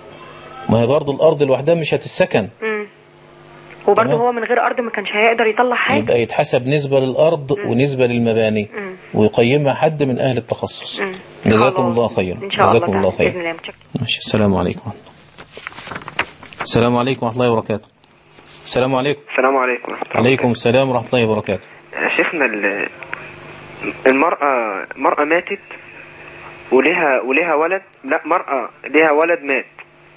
ما هي برضه الأرض لوحدها مش هتتسكن. امم وبرضه هو من غير أرض ما كانش هيقدر يطلع حاجة. يبقى يتحسب نسبة للأرض مم. ونسبة للمباني مم. ويقيمها حد من أهل التخصص. جزاكم الله خيرا. جزاكم الله خيرا. ماشي. السلام عليكم. السلام عليكم ورحمة الله وبركاته. السلام عليكم. السلام عليكم. عليكم السلام ورحمة الله وبركاته. شيخنا المرأة مرأة ماتت ولها ولها ولد، لا مرأة لها ولد مات.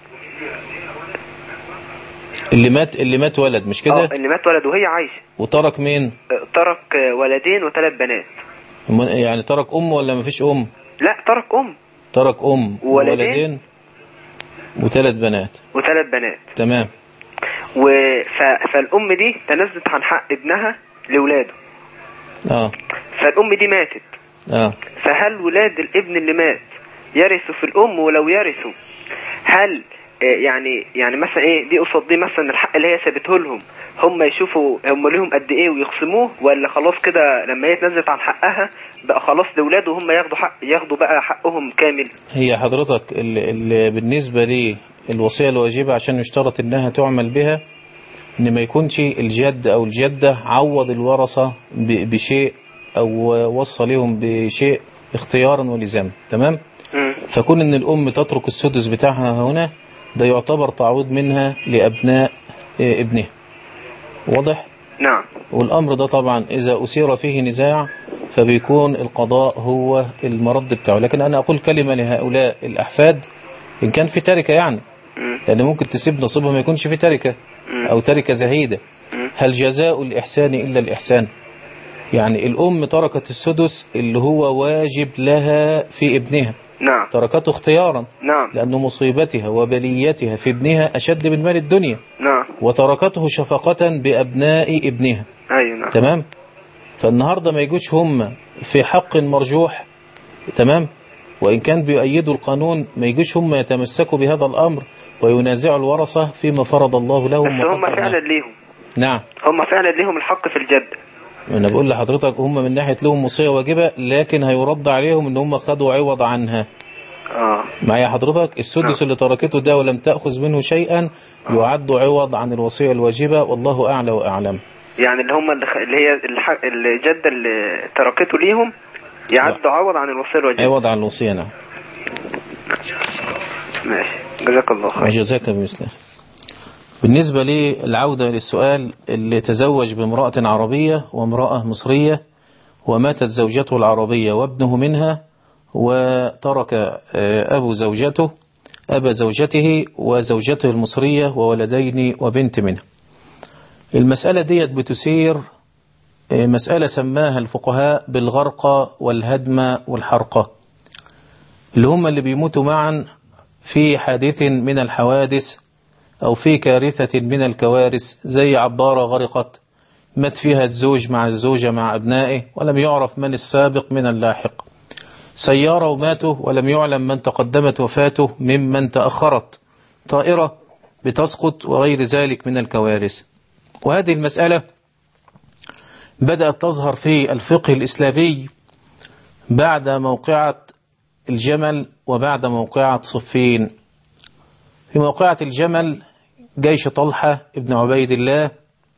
اللي مات اللي مات ولد مش كده؟ اه اللي مات ولد وهي عايشة. وترك مين؟ ترك ولدين وثلاث بنات. يعني ترك أم ولا مفيش أم؟ لا ترك أم. ترك أم وولدين وثلاث بنات. وثلاث بنات. تمام. وف... فالأم دي تنازلت عن حق ابنها لولاده. اه فالأم دي ماتت. اه فهل ولاد الابن اللي مات يرثوا في الأم؟ ولو يرثوا هل يعني يعني مثلا ايه دي قصاد دي مثلا الحق اللي هي سابته لهم هم يشوفوا هم لهم قد ايه ويقسموه، ولا خلاص كده لما هي اتنزلت عن حقها بقى خلاص لاولاده هم ياخدوا حق ياخدوا بقى حقهم كامل؟ هي حضرتك اللي, اللي بالنسبة لي الوصية الواجبة عشان يشترط انها تعمل بها ان ما يكونش الجد او الجدة عوض الورثة بشيء او وصى لهم بشيء اختيارا ولزاما. تمام. فكون ان الام تترك السدس بتاعها هنا ده يعتبر تعويض منها لابناء ابنها. واضح؟ نعم. والامر ده طبعا اذا اثير فيه نزاع فبيكون القضاء هو المرد بتاعه. لكن انا اقول كلمة لهؤلاء الاحفاد ان كان في تركة يعني، لان ممكن تسيب نصيبها ما يكونش في تركة او تركة زهيدة. هل جزاء الاحسان الا الاحسان؟ يعني الام تركت السدس اللي هو واجب لها في ابنها. نعم. تركته اختيارا. نعم. لأن مصيبتها وبليتها في ابنها أشد من مال الدنيا. نعم. وتركته شفقة بأبناء ابنها. أيوة. نعم. تمام. فالنهاردة ما يجوش هم في حق مرجوح. تمام. وإن كان بيؤيدوا القانون ما يجوش هم يتمسكوا بهذا الأمر وينازعوا الورثة فيما فرض الله لهم. بس هم فعلا ليهم. نعم. هم فعلا ليهم الحق في الجد. أنا بقول لحضرتك هم من ناحية لهم وصية واجبة، لكن هيرد عليهم ان هم خدوا عوض عنها. آه. معايا حضرتك؟ السدس اللي تركته ده ولم تأخذ منه شيئا يعد عوض عن الوصية الواجبة، والله أعلى وأعلم. يعني اللي هم اللي هي الجدة اللي تركته ليهم يعد عوض عن الوصية الواجبة. عوض عن الوصية. نعم. ماشي. جزاك الله خير. جزاك بمثله. بالنسبة لي العودة للسؤال، اللي تزوج بامرأة عربية وامرأة مصرية وماتت زوجته العربية وابنه منها، وترك أبو زوجته أبا زوجته وزوجته المصرية وولدين وبنت منها. المسألة ديت بتسير مسألة سماها الفقهاء بالغرقة والهدمة والحرقة، اللي هم اللي بيموتوا معا في حادث من الحوادث أو في كارثة من الكوارث، زي عبارة غرقت مات فيها الزوج مع الزوجة مع أبنائه ولم يعرف من السابق من اللاحق، سيارة وماتوا ولم يعلم من تقدمت وفاته ممن تأخرت، طائرة بتسقط وغير ذلك من الكوارث. وهذه المسألة بدأت تظهر في الفقه الإسلامي بعد موقعة الجمل وبعد موقعة صفين. في موقعة الجمل جيش طلحة ابن عبيد الله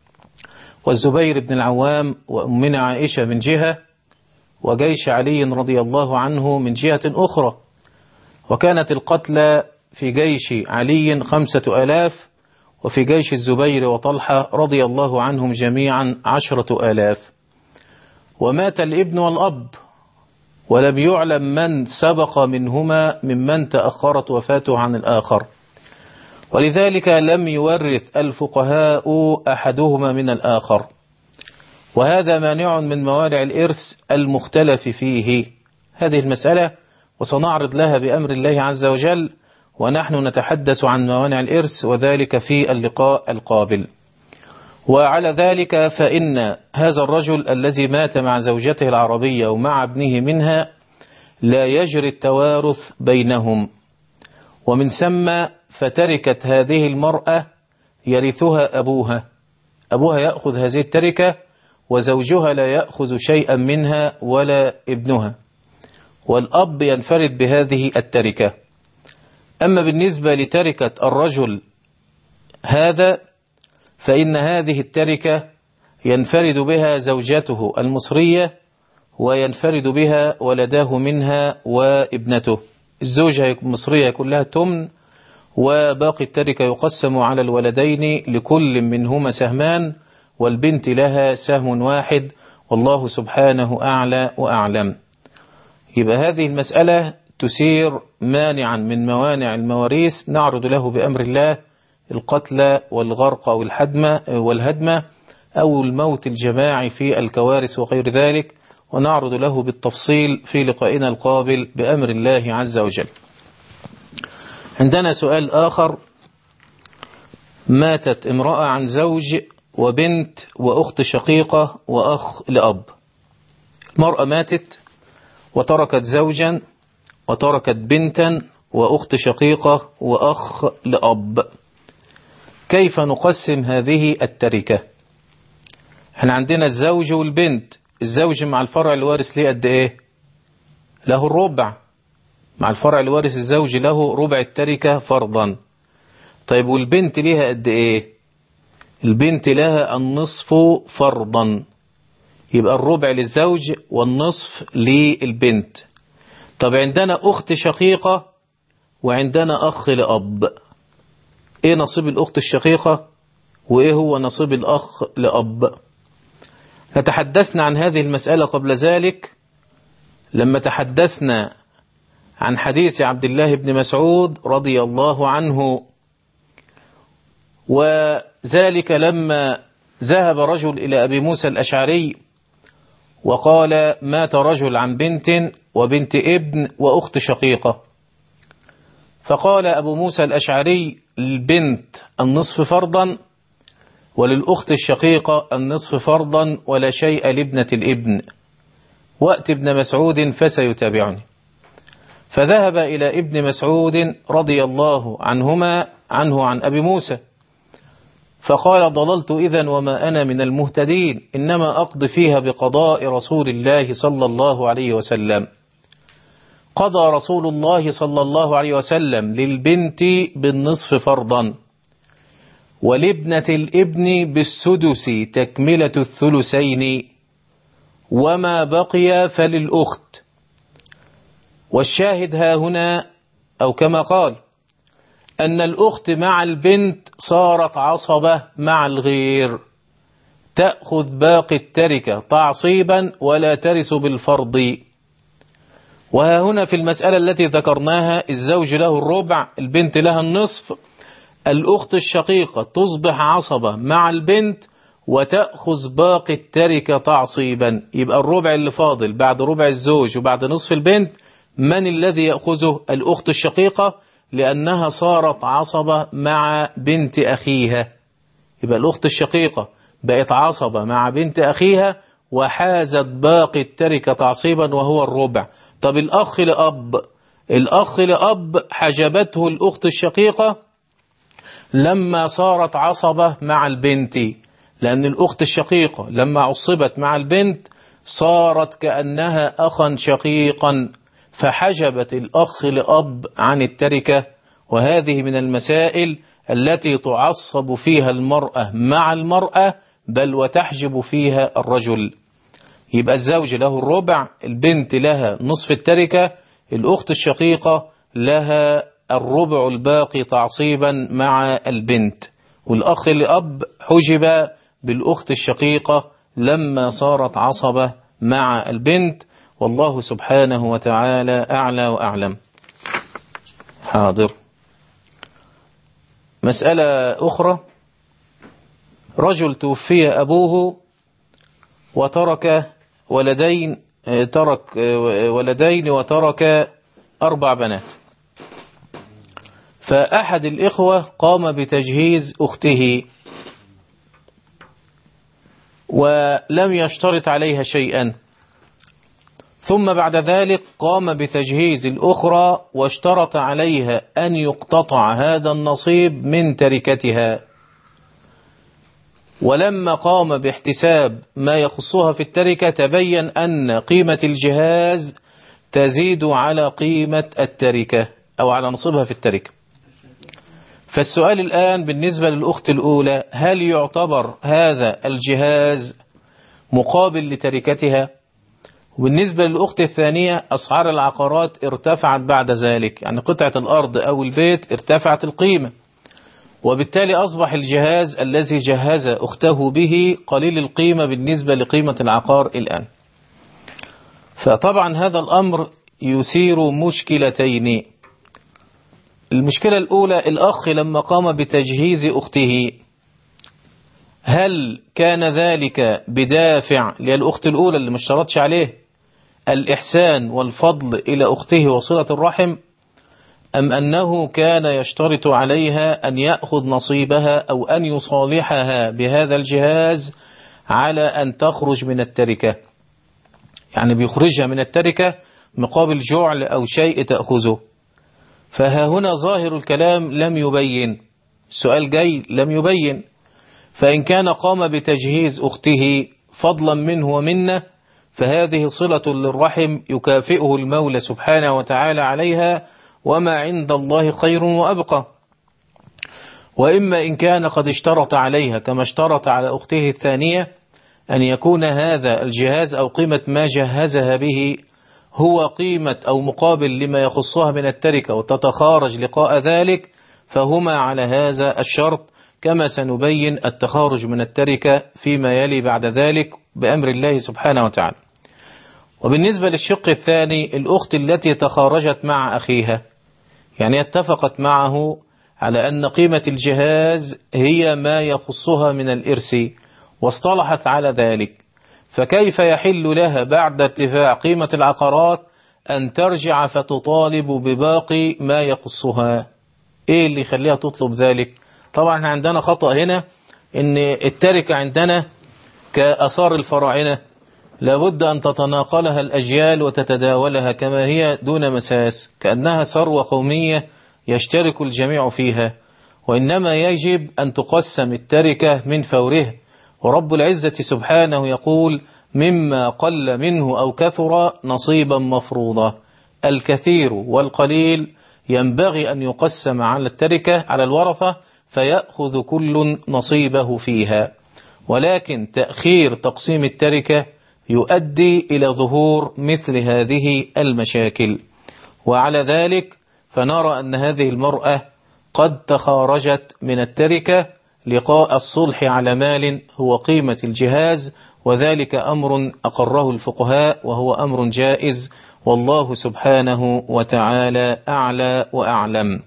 والزبير بن العوام وأمنا عائشة من جهة، وجيش علي رضي الله عنه من جهة أخرى. وكانت القتلى في جيش علي خمسة آلاف، وفي جيش الزبير وطلحة رضي الله عنهم جميعا عشرة آلاف. ومات الابن والأب ولم يعلم من سبق منهما ممن تأخرت وفاته عن الآخر، ولذلك لم يورث الفقهاء أحدهما من الآخر، وهذا مانع من موانع الإرث المختلف فيه. هذه المسألة وسنعرض لها بأمر الله عز وجل، ونحن نتحدث عن موانع الإرث وذلك في اللقاء القابل. وعلى ذلك فإن هذا الرجل الذي مات مع زوجته العربية ومع ابنه منها لا يجري التوارث بينهم، ومن ثم فتركت هذه المرأة يرثها أبوها، أبوها يأخذ هذه التركة وزوجها لا يأخذ شيئا منها ولا ابنها، والأب ينفرد بهذه التركة. أما بالنسبة لتركة الرجل هذا فإن هذه التركة ينفرد بها زوجته المصرية وينفرد بها ولداه منها وابنته. الزوجة المصرية يكون لها تمن، وباقي التركة يقسم على الولدين لكل منهما سهمان، والبنت لها سهم واحد، والله سبحانه أعلى وأعلم. يبقى هذه المسألة تسير مانعا من موانع المواريث، نعرض له بأمر الله القتل والغرق والحدمة والهدمة أو الموت الجماعي في الكوارث وغير ذلك، ونعرض له بالتفصيل في لقائنا القابل بأمر الله عز وجل. عندنا سؤال آخر: ماتت امرأة عن زوج وبنت وأخت شقيقة وأخ لأب. المرأة ماتت وتركت زوجا وتركت بنتا وأخت شقيقة وأخ لأب، كيف نقسم هذه التركة؟ احنا عندنا الزوج والبنت، الزوج مع الفرع الوارث ليه قد ايه؟ له الربع، مع الفرع الوارث الزوج له ربع التركة فرضا. طيب والبنت ليها قد ايه؟ البنت لها النصف فرضا، يبقى الربع للزوج والنصف للبنت. طب عندنا أخت شقيقة وعندنا أخ لأب، إيه نصيب الأخت الشقيقة وإيه هو نصيب الأخ لأب؟ نتحدثنا عن هذه المسألة قبل ذلك لما تحدثنا عن حديث عبد الله بن مسعود رضي الله عنه، وذلك لما ذهب رجل إلى أبي موسى الأشعري وقال مات رجل عن بنت وبنت ابن وأخت شقيقة، فقال أبو موسى الأشعري للبنت النصف فرضا وللأخت الشقيقة النصف فرضا ولا شيء لابنة الابن، وأت ابن مسعود فسيتابعني. فذهب إلى ابن مسعود رضي الله عنهما عنه عن أبي موسى فقال ضللت إذن وما أنا من المهتدين، إنما أقضي فيها بقضاء رسول الله صلى الله عليه وسلم. قضى رسول الله صلى الله عليه وسلم للبنت بالنصف فرضا ولابنة الابن بالسدس تكملة الثلثين، وما بقي فللأخت. والشاهد ها هنا أو كما قال أن الأخت مع البنت صارت عصبة مع الغير، تأخذ باقي التركة تعصيبا ولا ترث بالفرض. وها هنا في المسألة التي ذكرناها الزوج له الربع، البنت لها النصف، الأخت الشقيقة تصبح عصبة مع البنت وتأخذ باقي التركة تعصيبا. يبقى الربع اللي فاضل بعد ربع الزوج وبعد نصف البنت من الذي يأخذه؟ الأخت الشقيقة، لأنها صارت عصبة مع بنت أخيها. يبقى الأخت الشقيقة بقت عصبة مع بنت أخيها وحازت باقي التركة تعصيبا وهو الربع. طب الأخ لأب، الأخ لأب حجبته الأخت الشقيقة لما صارت عصبة مع البنت، لأن الأخت الشقيقة لما عصبت مع البنت صارت كأنها أخا شقيقا فحجبت الأخ لأب عن التركة. وهذه من المسائل التي تعصب فيها المرأة مع المرأة بل وتحجب فيها الرجل. يبقى الزوج له الربع، البنت لها نصف التركة، الأخت الشقيقة لها الربع الباقي تعصيبا مع البنت، والأخ لأب حجب بالأخت الشقيقة لما صارت عصبة مع البنت. والله سبحانه وتعالى أعلى وأعلم. حاضر. مسألة أخرى، رجل توفي أبوه وترك ولدين ترك ولدين وترك أربع بنات، فأحد الإخوة قام بتجهيز أخته ولم يشترط عليها شيئا، ثم بعد ذلك قام بتجهيز الأخرى واشترط عليها أن يقتطع هذا النصيب من تركتها. ولما قام باحتساب ما يخصها في التركة تبين أن قيمة الجهاز تزيد على قيمة التركة أو على نصيبها في التركة. فالسؤال الآن بالنسبة للأخت الأولى، هل يعتبر هذا الجهاز مقابل لتركتها؟ وبالنسبة للأخت الثانية أسعار العقارات ارتفعت بعد ذلك، يعني قطعة الأرض أو البيت ارتفعت القيمة، وبالتالي أصبح الجهاز الذي جهز أخته به قليل القيمة بالنسبة لقيمة العقار الآن. فطبعا هذا الأمر يثير مشكلتين. المشكلة الأولى، الأخ لما قام بتجهيز أخته هل كان ذلك بدافع للأخت الأولى اللي مش شرطش عليه الإحسان والفضل إلى أخته وصلة الرحم، أم أنه كان يشترط عليها أن يأخذ نصيبها أو أن يصالحها بهذا الجهاز على أن تخرج من التركة، يعني بيخرجها من التركة مقابل جعل أو شيء تأخذه. فها هنا ظاهر الكلام لم يبين، السؤال جاي لم يبين. فإن كان قام بتجهيز أخته فضلا منه ومنه فهذه صلة للرحم يكافئه المولى سبحانه وتعالى عليها، وما عند الله خير وأبقى. وإما إن كان قد اشترط عليها كما اشترط على أخته الثانية أن يكون هذا الجهاز أو قيمة ما جهزها به هو قيمة أو مقابل لما يخصها من التركة وتتخارج لقاء ذلك، فهما على هذا الشرط، كما سنبين التخارج من التركة فيما يلي بعد ذلك بأمر الله سبحانه وتعالى. وبالنسبة للشق الثاني، الأخت التي تخارجت مع أخيها، يعني اتفقت معه على أن قيمة الجهاز هي ما يخصها من الإرث واصطلحت على ذلك، فكيف يحل لها بعد ارتفاع قيمة العقارات أن ترجع فتطالب بباقي ما يخصها؟ إيه اللي يخليها تطلب ذلك؟ طبعا عندنا خطأ هنا، إن التركة عندنا كأثار الفراعنة لابد أن تتناقلها الأجيال وتتداولها كما هي دون مساس، كأنها ثروة قومية يشترك الجميع فيها، وإنما يجب أن تقسم التركة من فورها. ورب العزة سبحانه يقول: مما قل منه أو كثر نصيبا مفروضا. الكثير والقليل ينبغي أن يقسم على التركة على الورثة فيأخذ كل نصيبه فيها، ولكن تأخير تقسيم التركة يؤدي إلى ظهور مثل هذه المشاكل. وعلى ذلك فنرى أن هذه المرأة قد تخارجت من التركة لقاء الصلح على مال هو قيمة الجهاز، وذلك أمر أقره الفقهاء وهو أمر جائز، والله سبحانه وتعالى أعلى وأعلم.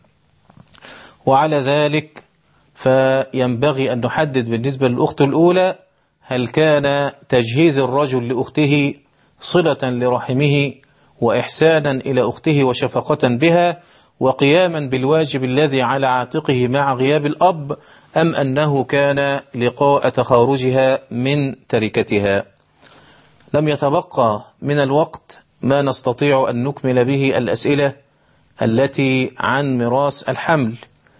وعلى ذلك فينبغي أن نحدد بالنسبة للأخت الأولى، هل كان تجهيز الرجل لأخته صلة لرحمه وإحسانا إلى أخته وشفقة بها وقياما بالواجب الذي على عاتقه مع غياب الأب، أم أنه كان لقاء تخارجها من تركتها؟ لم يتبقى من الوقت ما نستطيع أن نكمل به الأسئلة التي عن ميراث الحمل،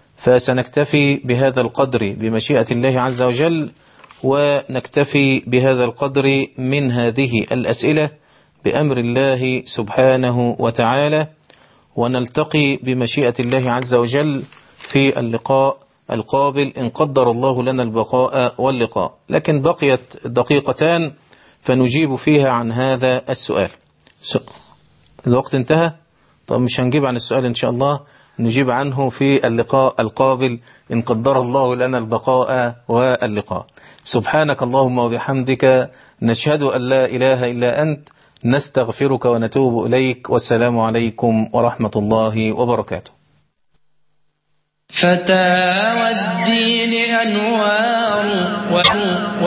فسنكتفي بهذا القدر بمشيئة الله عز وجل، ونكتفي بهذا القدر من هذه الأسئلة بأمر الله سبحانه وتعالى، ونلتقي بمشيئة الله عز وجل في اللقاء القابل إن قدر الله لنا البقاء واللقاء. لكن بقيت دقيقتان فنجيب فيها عن هذا السؤال. الوقت انتهى، طب مش هنجيب عن السؤال إن شاء الله، نجيب عنه في اللقاء القابل إن قدر الله لنا البقاء واللقاء. سبحانك اللهم وبحمدك، نشهد أن لا إله إلا أنت، نستغفرك ونتوب إليك، والسلام عليكم ورحمة الله وبركاته. فتاوى الدين أنوار